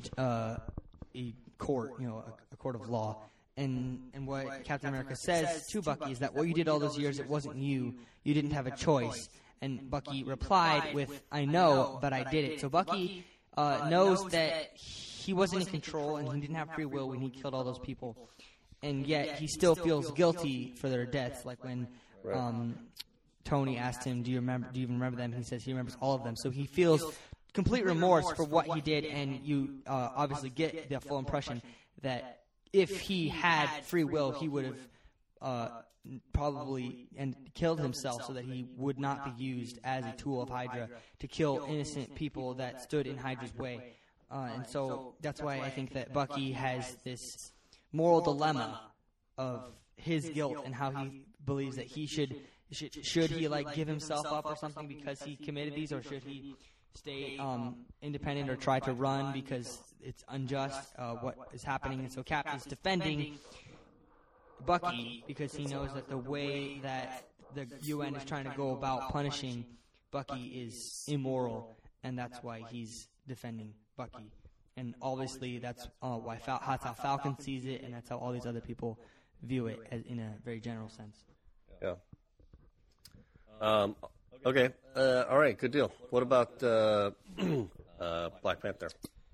court, a court of law. And what Captain America says to Bucky is that what you did all those years, it wasn't you. You didn't have a choice. And Bucky replied with, I know, but I did it. So Bucky knows that he wasn't in control and he didn't have free will when he killed all those people. And yet he still feels guilty for their deaths. Like when Tony asked him, do you even remember them? He says he remembers all of them. So he feels complete remorse for what he did. And you obviously get the full impression that if he had free will, he would have probably killed himself so that he would not be used as a tool of Hydra to kill innocent people that stood in Hydra's way. And so that's why I think that Bucky has this moral dilemma of his guilt and how he believes that he should he like give himself up or something because he committed these, or should he stay independent or try to run because it's unjust what is happening. And so Cap is defending Bucky because he knows that the way that the UN is trying to go about punishing Bucky is immoral, and that's why he's defending Bucky. And obviously that's why that's how Falcon sees it, and that's how all these other people view it in a very general sense. Yeah. Okay. All right. Good deal. What about Black Panther?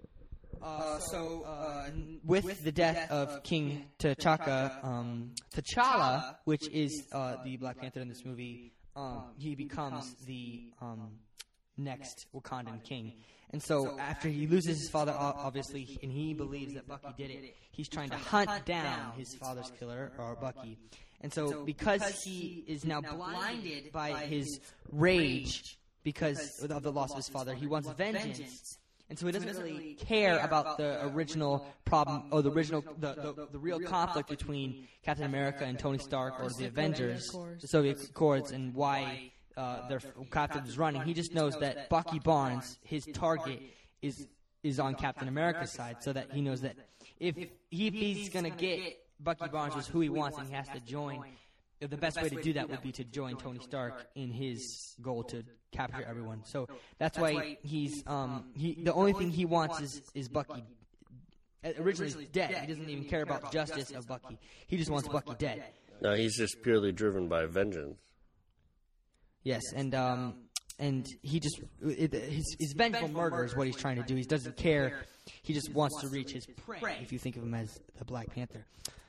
With the death of King T'Chaka, T'Challa, which is the Black Panther in this movie, he becomes the next Wakandan king. And so after he loses his father, obviously, and he believes that Bucky did it, he's trying to hunt down his father's killer, or Bucky. And so because he is now blinded by his rage because of the loss of his father, he wants vengeance. And so he doesn't really care about the original problem, or the real conflict between Captain America and Tony Stark, or the Avengers, the Soviet Accords, and why their captain is running. He just knows that Bucky Barnes, his target, is on Captain America's side, so that he knows that if he's going to get Bucky Barnes, was who he wants, and he has to join, the best way to do that would be to join Tony Stark in his goal to capture everyone. So that's why he's the only thing he wants is Bucky. Originally, he's dead. He doesn't even care about the justice of Bucky. He just wants Bucky dead. No, he's just purely driven by vengeance. Yes, and he just his vengeful murder is what he's trying to do. He doesn't care. He just wants to reach his prey. If you think of him as the Black Panther,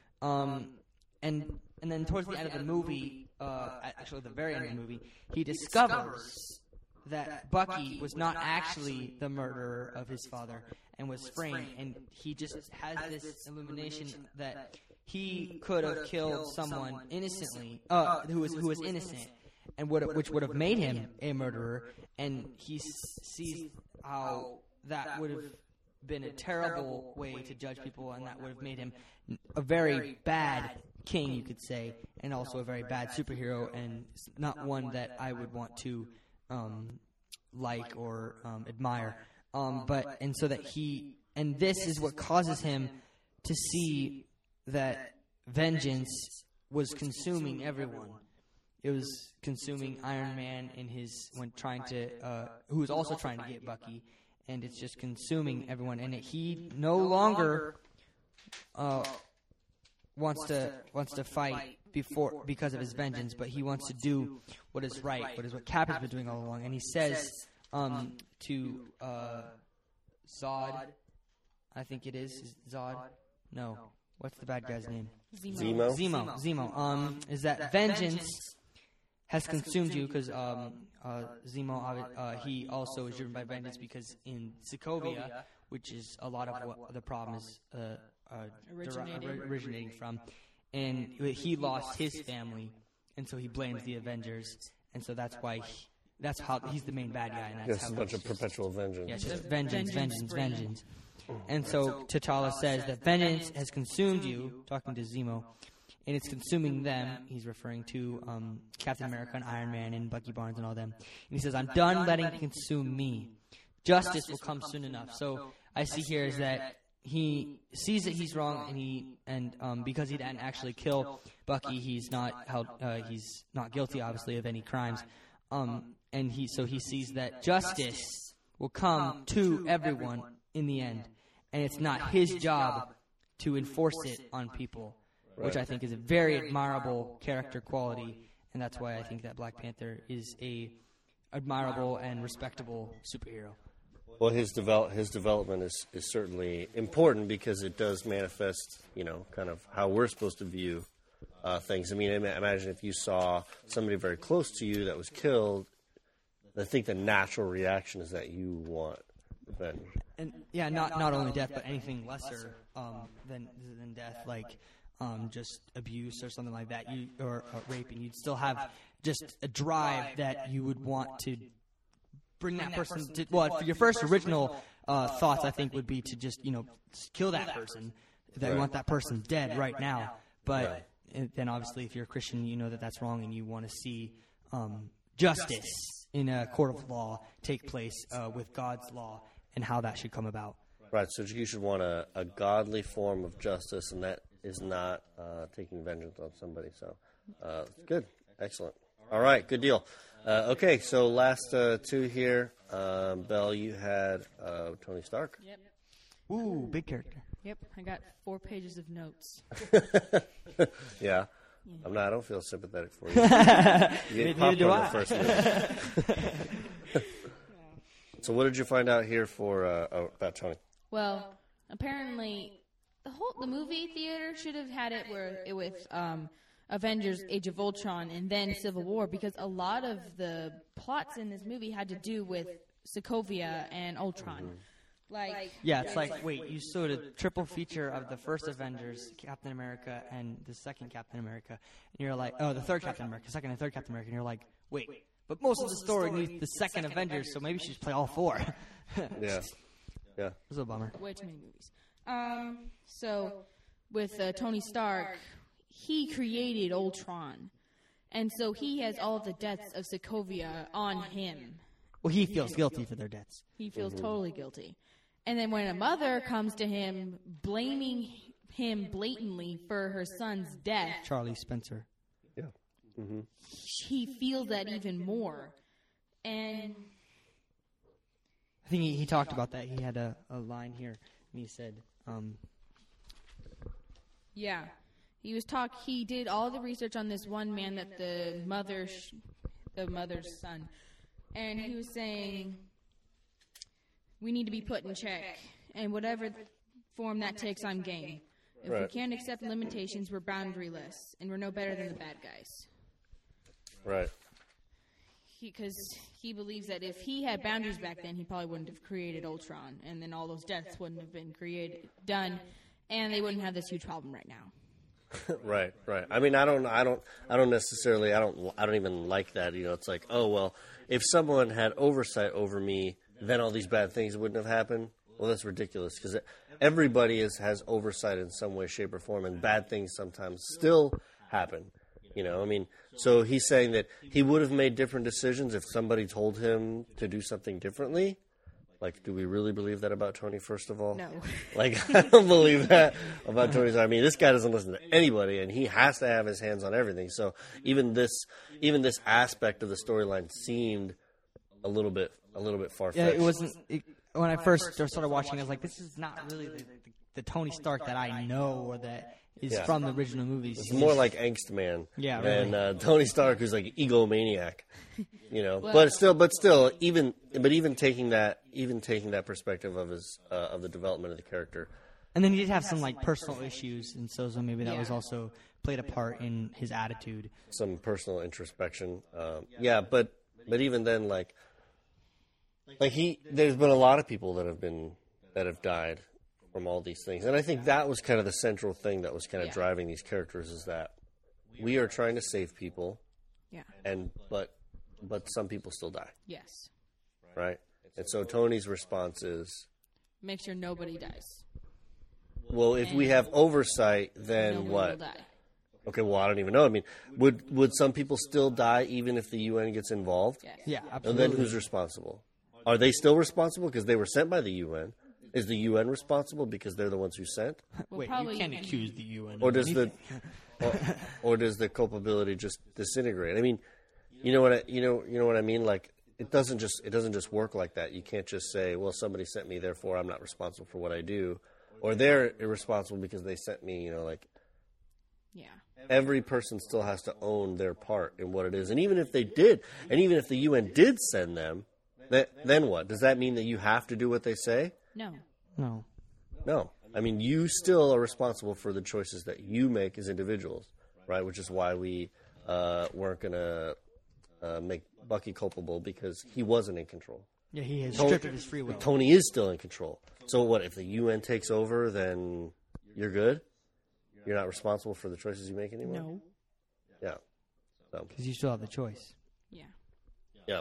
and then towards the end of the movie, actually the very end of the movie, he discovers that Bucky was not actually the murderer of his father and was framed, and he just has this illumination that he could have killed someone innocently, who was innocent, and which would have made him a murderer, and he sees how that would have been a terrible way to judge people, and that would have made him a very bad king, you could say, and also a very bad superhero, and not one that I would want to like or admire. And this is what causes him to see that vengeance was consuming everyone. It was consuming Iron Man who was also trying to get Bucky, and it's just consuming everyone. And he no longer wants to fight because of his vengeance, but he wants to do what is right, what Cap has been doing all along. And he says to Zod, I think it is Zod. No, what's the bad guy's name? Zemo. Is that vengeance has consumed you, because Zemo, he also is driven by vengeance, because in Sokovia, which is a lot of what the problem is originating from, and he lost his family, and so he blames the Avengers, and so that's why that's how he's the main bad guy. And that's how a bunch of perpetual vengeance. Yeah, just vengeance. And so T'Challa says that vengeance has consumed you, talking to Zemo, and it's consuming them. He's referring to Captain America and Iron Man and Bucky Barnes and all them. And he says, I'm done letting it consume me. Justice will come soon enough. So I see here is that he sees that he's wrong, and because he didn't actually kill Bucky, he's not guilty, obviously, of any crimes. And he sees that justice will come to everyone in the end, and it's not his job to enforce it on people, which I think is a very admirable character quality, and that's why I think that Black Panther is a admirable and respectable superhero. Well, his development is certainly important, because it does manifest, kind of how we're supposed to view things. I mean, imagine if you saw somebody very close to you that was killed. I think the natural reaction is that you want revenge. And yeah, not only death, but anything lesser than death, like just abuse or something like that, or raping. You'd still have just a drive that you would want to bring that person to. Well, for your first original thoughts, I think, would be to just kill that person. That you want that person dead right now. But then, obviously, if you're a Christian, you know that that's wrong, and you want to see justice in a court of law take place with God's law, and how that should come about. Right, so you should want a godly form of justice, and that is not taking vengeance on somebody. So, good. Excellent. All right, good deal. Okay, so last two here. Belle, you had Tony Stark. Yep. Ooh, big character. Yep, I got 4 pages of notes. Yeah. I don't feel sympathetic for you. You get popcorn the first minute. So what did you find out here about Tony? Well, apparently the movie theater should have had it with Avengers Age of Ultron and then Civil War, because a lot of the plots in this movie had to do with Sokovia and Ultron. Mm-hmm. Wait, you saw the triple feature of the first Avengers, Captain America, and the second Captain America, and you're like, the third Captain America, second and third Captain America, and you're like, wait, but most of the story needs the second Avengers, so maybe you should just play all 4. Yeah. Yeah. It was a bummer. Way too many movies. So with Tony Stark, he created Ultron, and so he has all the deaths of Sokovia on him. Well, he feels guilty for their deaths. He feels totally guilty. And then when a mother comes to him, blaming him blatantly for her son's death, Charlie Spencer. Yeah. Mm-hmm. he feels that even more. And I think he talked about that. He had a line here, and he said, yeah, he did all the research on this one man that the mother's son, and he was saying, we need to be put in check, and whatever form that takes, I'm game. If we can't accept limitations, we're boundaryless, and we're no better than the bad guys. Right. Because he believes that if he had boundaries back then, he probably wouldn't have created Ultron, and then all those deaths wouldn't have been done, and they wouldn't have this huge problem right now. Right. I mean, I don't even like that. You know, it's like, oh well, if someone had oversight over me, then all these bad things wouldn't have happened. Well, that's ridiculous because everybody has oversight in some way, shape, or form, and bad things sometimes still happen. You know, I mean, so he's saying that he would have made different decisions if somebody told him to do something differently. Like, do we really believe that about Tony, first of all? No. Like, I don't believe that about Tony. I mean, this guy doesn't listen to anybody, and he has to have his hands on everything. So even this aspect of the storyline seemed a little bit far-fetched. Yeah, it wasn't. When I first started watching, I was like, this is not really the Tony Stark that I know or that is from the original movies. It's more like Angst Man than Tony Stark, who's like egomaniac. You know, but still, even taking that perspective of his of the development of the character. And then he did have some like personal issues, and so maybe that was also played a part in his attitude. Some personal introspection. But even then, there's been a lot of people that have died from all these things, and I think that was kind of the central thing that was kind of driving these characters, is that we are trying to save people, but some people still die. Yes. Right? And so Tony's response is, make sure nobody dies. Well, if we have oversight, then what? Will die. Okay, well, I don't even know. I mean, would some people still die even if the UN gets involved? Yes. Yeah, absolutely. And then who's responsible? Are they still responsible because they were sent by the UN? Is the UN responsible because they're the ones who sent? Well, Wait, you can't accuse the UN. Or does or does the culpability just disintegrate? I mean, you know what I mean? Like, it doesn't just work like that. You can't just say, well, somebody sent me, therefore I'm not responsible for what I do, or they're irresponsible because they sent me. You know, like, every person still has to own their part in what it is. And even if they did, and even if the UN did send them, then what? Does that mean that you have to do what they say? No. I mean, you still are responsible for the choices that you make as individuals, right? Which is why we weren't going to make Bucky culpable, because he wasn't in control. Yeah, he has stripped of his free will. Tony is still in control. So what, if the UN takes over, then you're good? You're not responsible for the choices you make anymore? No. Yeah. Because you still have the choice. Yeah.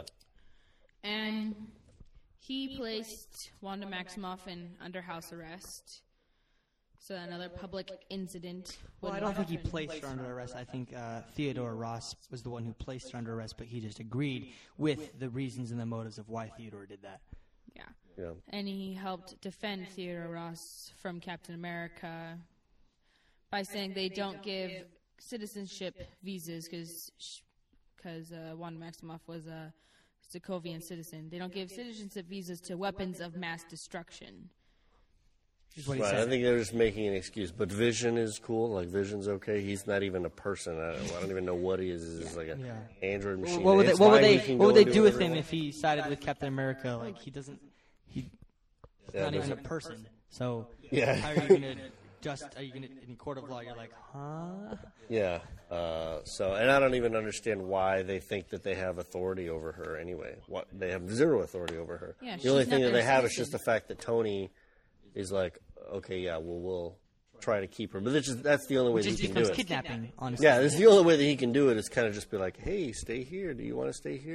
And he placed Wanda Maximoff under house arrest. So another public incident. Well, I don't think he placed her under arrest. I think Theodore Ross was the one who placed her under arrest, but he just agreed with the reasons and the motives of why Theodore did that. Yeah. And he helped defend Theodore Ross from Captain America by saying they don't give citizenship visas because Wanda Maximoff was a Sokovian citizen. They don't give citizenship visas to weapons of mass destruction. What he Right, said. I think they're just making an excuse. But Vision is cool. Like, Vision's okay. He's not even a person. I don't even know what he is. He's like an android machine. What would It's they, what would fine, they, he can what would go they and do with whatever him he if he sided with Captain America? Like, he's not even a person. So Yeah. how are you going to in court of law, you're like, huh? Yeah. And I don't even understand why they think that they have authority over her anyway. They have zero authority over her. Yeah, the only she's thing not that they their have is citizen. just the fact that Tony is like, okay, yeah, we'll try to keep her. But that's the only way It that just he can do becomes it. kidnapping, honestly. Yeah, that's the only way that he can do it, is kind of just be like, hey, stay here. Do you want to stay here?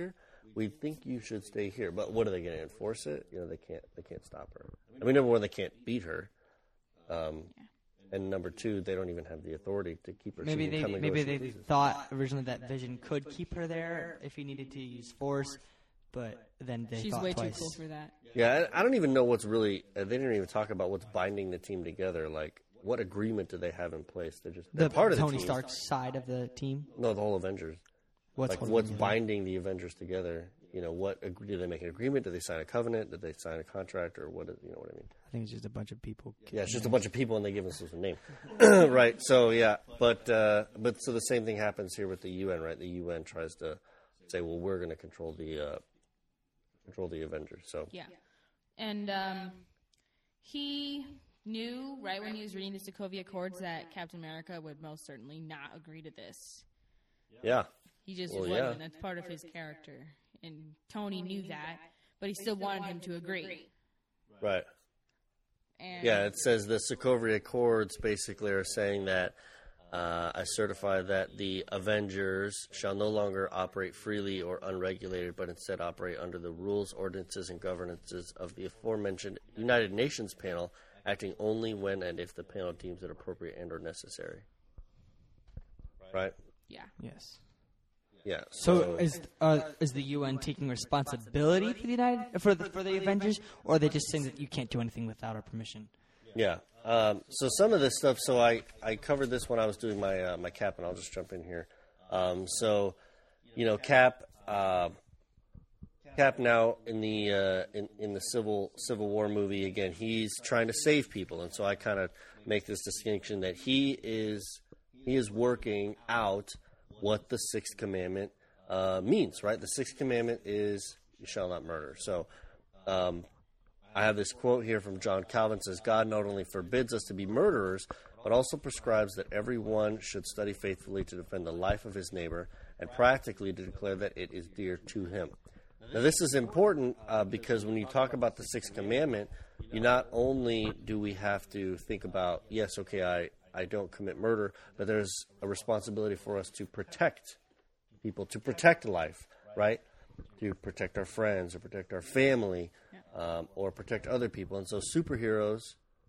we think you should stay here. But what are they going to enforce it? They can't stop her. I mean, number one, they can't beat her. And number two, they don't even have the authority to keep her. Maybe they thought originally that Vision could keep her there if he needed to use force, but then they She's thought way twice. too cool for that. Yeah, I don't even know what's really. They didn't even talk about what's binding the team together. Like, what agreement do they have in place? They're part of the Tony team. Stark's side of the team. No, the whole Avengers. What's binding the Avengers together? Do they make an agreement? Do they sign a covenant? Did they sign a contract, or what? What I mean? I think it's just a bunch of people. Yeah, it's just a bunch of people, and they give us a name, right? So yeah, but so the same thing happens here with the UN, right? The UN tries to say, well, we're going to control the Avengers. So Yeah. And he knew right when he was reading the Sokovia Accords that Captain America would most certainly not agree to this. yeah, He just Well, wouldn't. yeah. That's part of his character. And Tony knew that, but he still wanted him to agree. right. And Yeah, it says the Sokovia Accords basically are saying that I certify that the Avengers shall no longer operate freely or unregulated, but instead operate under the rules, ordinances, and governances of the aforementioned United Nations panel, acting only when and if the panel deems it appropriate and or necessary. Right? yeah. Yes. Yeah. So is the UN taking responsibility for the Avengers, or are they just saying that you can't do anything without our permission? Yeah. So some of this stuff. So I covered this when I was doing my my Cap, and I'll just jump in here. So Cap now in the Civil War movie again, he's trying to save people, and so I kind of make this distinction that he is working out what the Sixth Commandment means. Right. The Sixth Commandment is you shall not murder. So. I have this quote here from John Calvin. Says, God not only forbids us to be murderers, but also prescribes that everyone should study faithfully to defend the life of his neighbor and practically to declare that it is dear to him. Now, this is important because when you talk about the Sixth Commandment, you not only do we have to think about, yes, okay, I don't commit murder, but there's a responsibility for us to protect people, to protect life, right? To protect our friends or protect our family or protect other people. And so superheroes,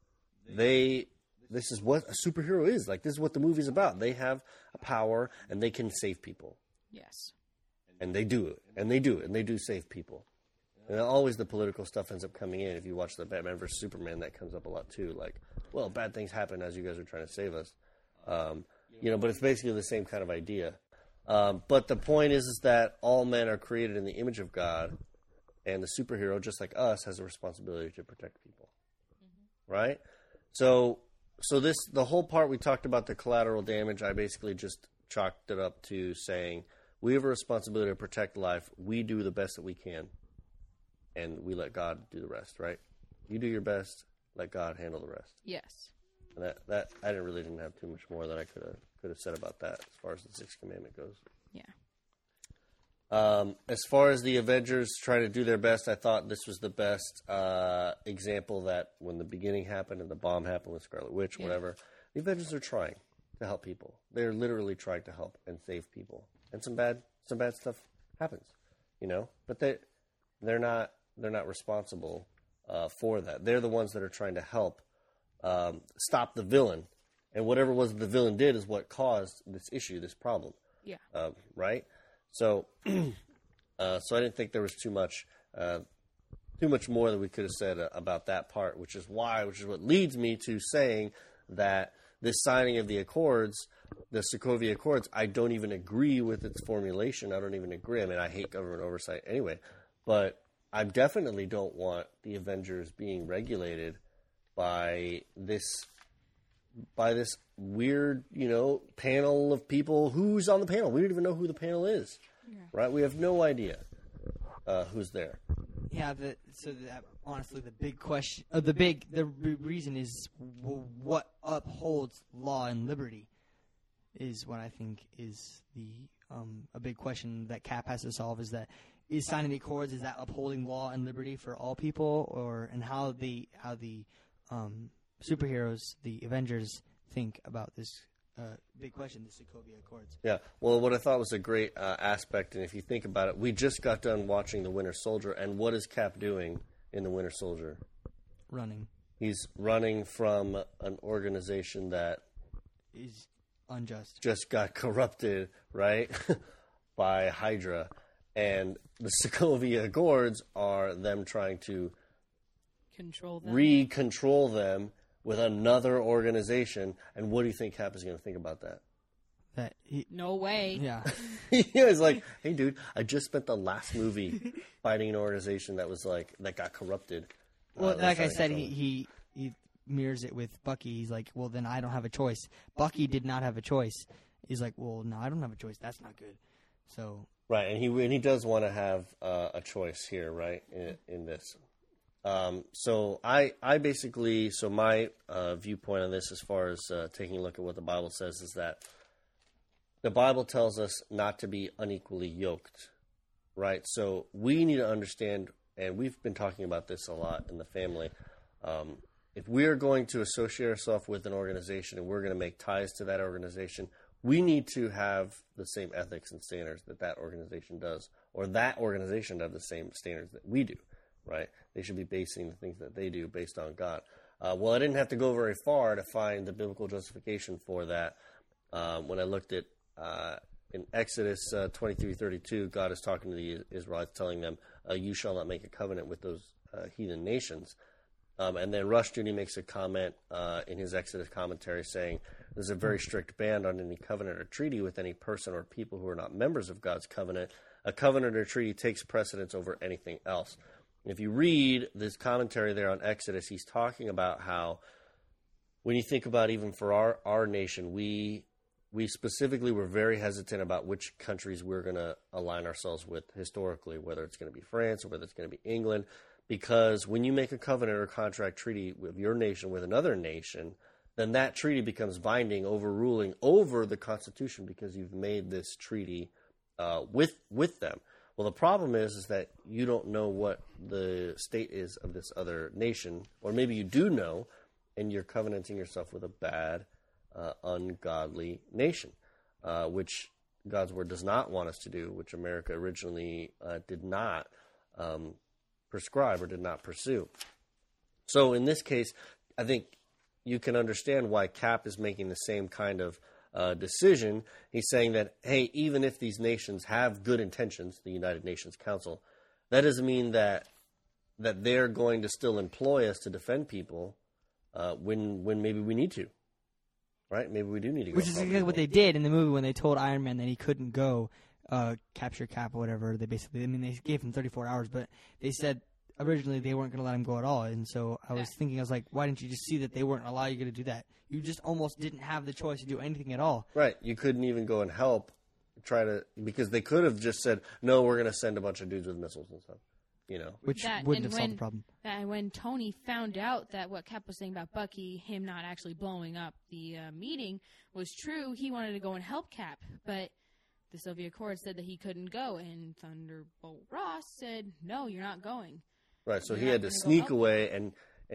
this is what a superhero is. Like, this is what the movie's about. They have a power and they can save people. Yes. And they do it. And they do it. And they do save people. And always the political stuff ends up coming in. If you watch the Batman vs. Superman, that comes up a lot too. Like, well, bad things happen as you guys are trying to save us. But it's basically the same kind of idea. But the point is that all men are created in the image of God, and the superhero, just like us, has a responsibility to protect people. Mm-hmm. Right? So the whole part we talked about, the collateral damage, I basically just chalked it up to saying we have a responsibility to protect life. We do the best that we can, and we let God do the rest, right? You do your best, let God handle the rest. Yes. And that I didn't have too much more than I could have said about that as far as the Sixth Commandment goes. Yeah. As far as the Avengers trying to do their best, I thought this was the best example that when the beginning happened and the bomb happened with Scarlet Witch, whatever, the Avengers are trying to help people. They're literally trying to help and save people. And some bad stuff happens, but they're not responsible for that. They're the ones that are trying to help stop the villain, and whatever was the villain did is what caused this issue, this problem. Yeah. Right. So, I didn't think there was too much more that we could have said about that part, which is what leads me to saying that this signing of the Accords, the Sokovia Accords, I don't even agree with its formulation. I don't even agree. I mean, I hate government oversight anyway, but I definitely don't want the Avengers being regulated by this weird, panel of people. Who's on the panel? We don't even know who the panel is, right? We have no idea who's there. Yeah, honestly, the big question, the reason is what upholds law and liberty is what I think is a big question that Cap has to solve. Is signing the Accords, is that upholding law and liberty for all people, and how the superheroes, the Avengers, think about this big question, the Sokovia Accords. Yeah. Well, what I thought was a great aspect, and if you think about it, we just got done watching The Winter Soldier, and what is Cap doing in The Winter Soldier? Running He's running from an organization that is unjust. just got corrupted, right, by Hydra. And the Sokovia Accords are them trying to Control them. re-control them with another organization. And what do you think Cap is going to think about that? That he, No way. yeah, He's like, hey, dude, I just spent the last movie fighting an organization that was like, that got corrupted. well, They're like I trying to said, control he mirrors it with Bucky. He's like, well, then I don't have a choice. Bucky did not have a choice. He's like, well, no, I don't have a choice. That's not good. So Right, and he does want to have a choice here, right, in this. So I basically, so my viewpoint on this as far as taking a look at what the Bible says is that the Bible tells us not to be unequally yoked, right? So we need to understand, and we've been talking about this a lot in the family, if we're going to associate ourselves with an organization and we're going to make ties to that organization, we need to have the same ethics and standards that that organization does, or that organization to have the same standards that we do, right? They should be basing the things that they do based on God. Well, I didn't have to go very far to find the biblical justification for that. When I looked at in Exodus 23:32, God is talking to the Israelites, telling them, you shall not make a covenant with those heathen nations. And then Rushdoony makes a comment in his Exodus commentary saying, there's a very strict ban on any covenant or treaty with any person or people who are not members of God's covenant. A covenant or treaty takes precedence over anything else. If you read this commentary there on Exodus, he's talking about how when you think about even for our nation, we specifically were very hesitant about which countries we're going to align ourselves with historically, whether it's going to be France or whether it's going to be England. Because when you make a covenant or contract treaty with your nation with another nation, then that treaty becomes binding, overruling over the Constitution because you've made this treaty with them. Well, the problem is that you don't know what the state is of this other nation, or maybe you do know, and you're covenanting yourself with a bad, ungodly nation, which God's word does not want us to do, which America originally did not prescribe or did not pursue. So in this case, I think you can understand why Cap is making the same kind of decision. He's saying that, hey, even if these nations have good intentions, the United Nations Council, that doesn't mean that they're going to still employ us to defend people when maybe we need to. Right? Maybe we do need to go. which is exactly what they did in the movie when they told Iron Man that he couldn't go capture Cap or whatever. They basically, I mean, they gave him 34 hours, but they said originally they weren't going to let him go at all. And so I was thinking, I was like, why didn't you just see that they weren't allowing you to do that? You just almost didn't have the choice to do anything at all. Right. You couldn't even go and help, because they could have just said, no, we're going to send a bunch of dudes with missiles and stuff, Which That, wouldn't and have solved the problem. That when Tony found out that what Cap was saying about Bucky, him not actually blowing up the meeting, was true, he wanted to go and help Cap. But the Soviet Accord said that he couldn't go, and Thunderbolt Ross said, no, you're not going. Right, so You're he not had to gonna go sneak help away, and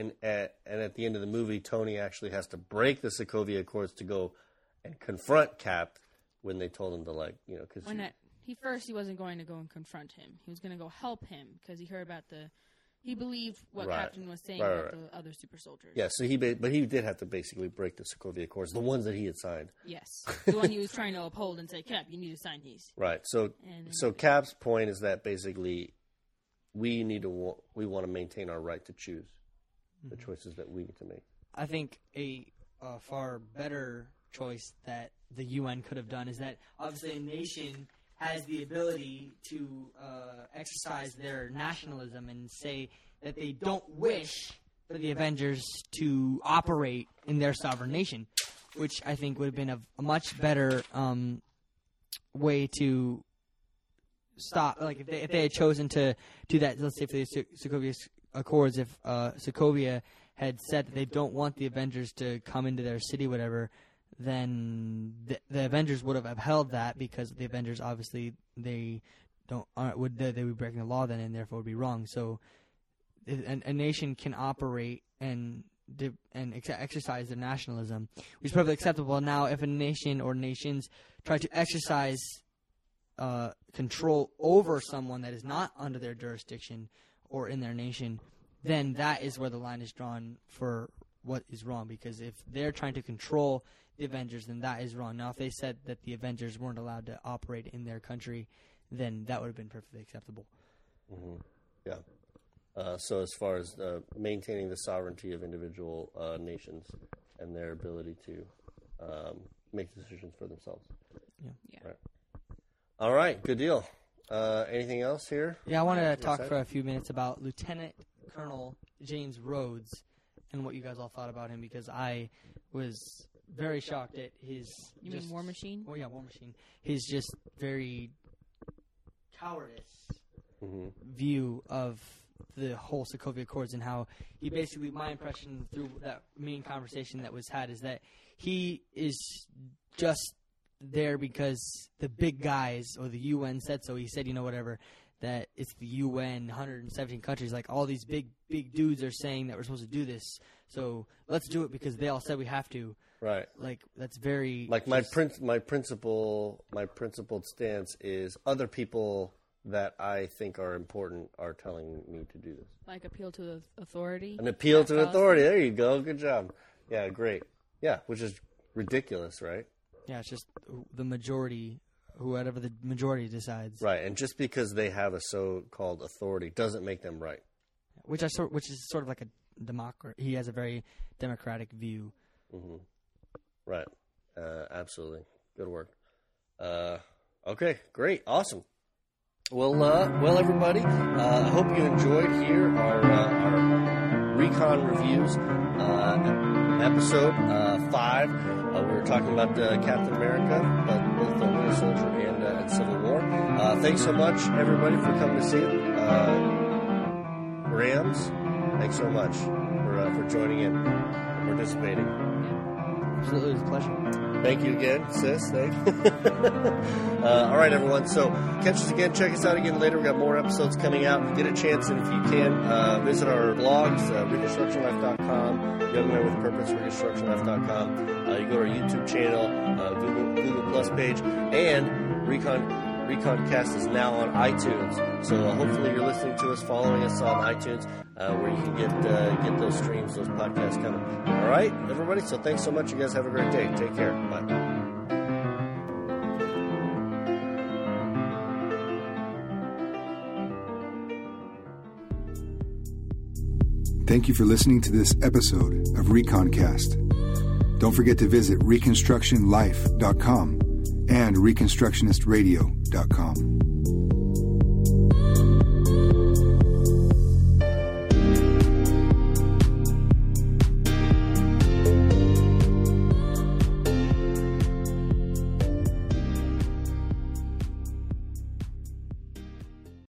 at the end of the movie, Tony actually has to break the Sokovia Accords to go and confront Cap when they told him to, because He wasn't going to go and confront him. He was going to go help him because he heard about he believed what Right. Captain was saying Right, about right. the other super soldiers. yeah. So he did have to basically break the Sokovia Accords, the ones that he had signed. Yes. The one he was trying to uphold and say, Cap, you need to sign these. Right. So And- Cap's point is that basically we want to maintain our right to choose the choices that we get to make. I think a far better choice that the UN could have done is that obviously a nation has the ability to exercise their nationalism and say that they don't wish for the Avengers to operate in their sovereign nation, which I think would have been a much better way to stop. Like if they had chosen to do that, let's say for the Sokovia Accords, if Sokovia had said that they don't want the Avengers to come into their city, whatever, then the Avengers would have upheld that because the Avengers obviously they would be breaking the law then, and therefore would be wrong. So a nation can operate and exercise their nationalism, which is perfectly acceptable. Now, if a nation or nations try to exercise control over someone that is not under their jurisdiction or in their nation, then that is where the line is drawn for what is wrong. Because if they're trying to control the Avengers, then that is wrong. Now, if they said that the Avengers weren't allowed to operate in their country, then that would have been perfectly acceptable. Mm-hmm. Yeah. So as far as maintaining the sovereignty of individual nations and their ability to make decisions for themselves. Yeah. Right. All right. Good deal. Anything else here? Yeah, I wanted to talk for a few minutes about Lieutenant Colonel James Rhodes and what you guys all thought about him, because I was very shocked at his... You mean War Machine? Oh, yeah, War Machine. His just very cowardice view of the whole Sokovia Accords, and how he basically, my impression through that main conversation that was had is that he is just there because the big guys or the UN said so. He said, whatever, that it's the UN, 117 countries, like all these big dudes are saying that we're supposed to do this, so let's do it because they all said we have to. Right. Like, that's very... Like, my principled stance is other people that I think are important are telling me to do this. Like appeal to authority? An appeal to authority. There you go. Good job. Yeah, great. Yeah, which is ridiculous, right? Yeah, it's just the majority, whoever the majority decides. Right, and just because they have a so-called authority doesn't make them right. Which is sort of like a democracy. He has a very democratic view. Mm-hmm. Right. Absolutely. Good work. Okay, great. Awesome. Well, everybody, I hope you enjoyed here our Recon Reviews episode 5. We were talking about Captain America, both the Winter Soldier and Civil War. Thanks so much, everybody, for coming to see it. Rams, thanks so much for joining in and participating. Absolutely, it's a pleasure. Thank you again, sis. Thanks. All right, everyone. So catch us again. Check us out again later. We've got more episodes coming out. Get a chance, and if you can, visit our blogs, ReconstructionLife.com, Young Men with Purpose, ReconstructionLife.com. You go to our YouTube channel, Google Plus page, and Reconcast is now on iTunes. So hopefully you're listening to us, following us on iTunes, where you can get those streams, those podcasts coming. All right, everybody. So thanks so much. You guys have a great day. Take care. Bye. Thank you for listening to this episode of Reconcast. Don't forget to visit ReconstructionLife.com and ReconstructionistRadio.com.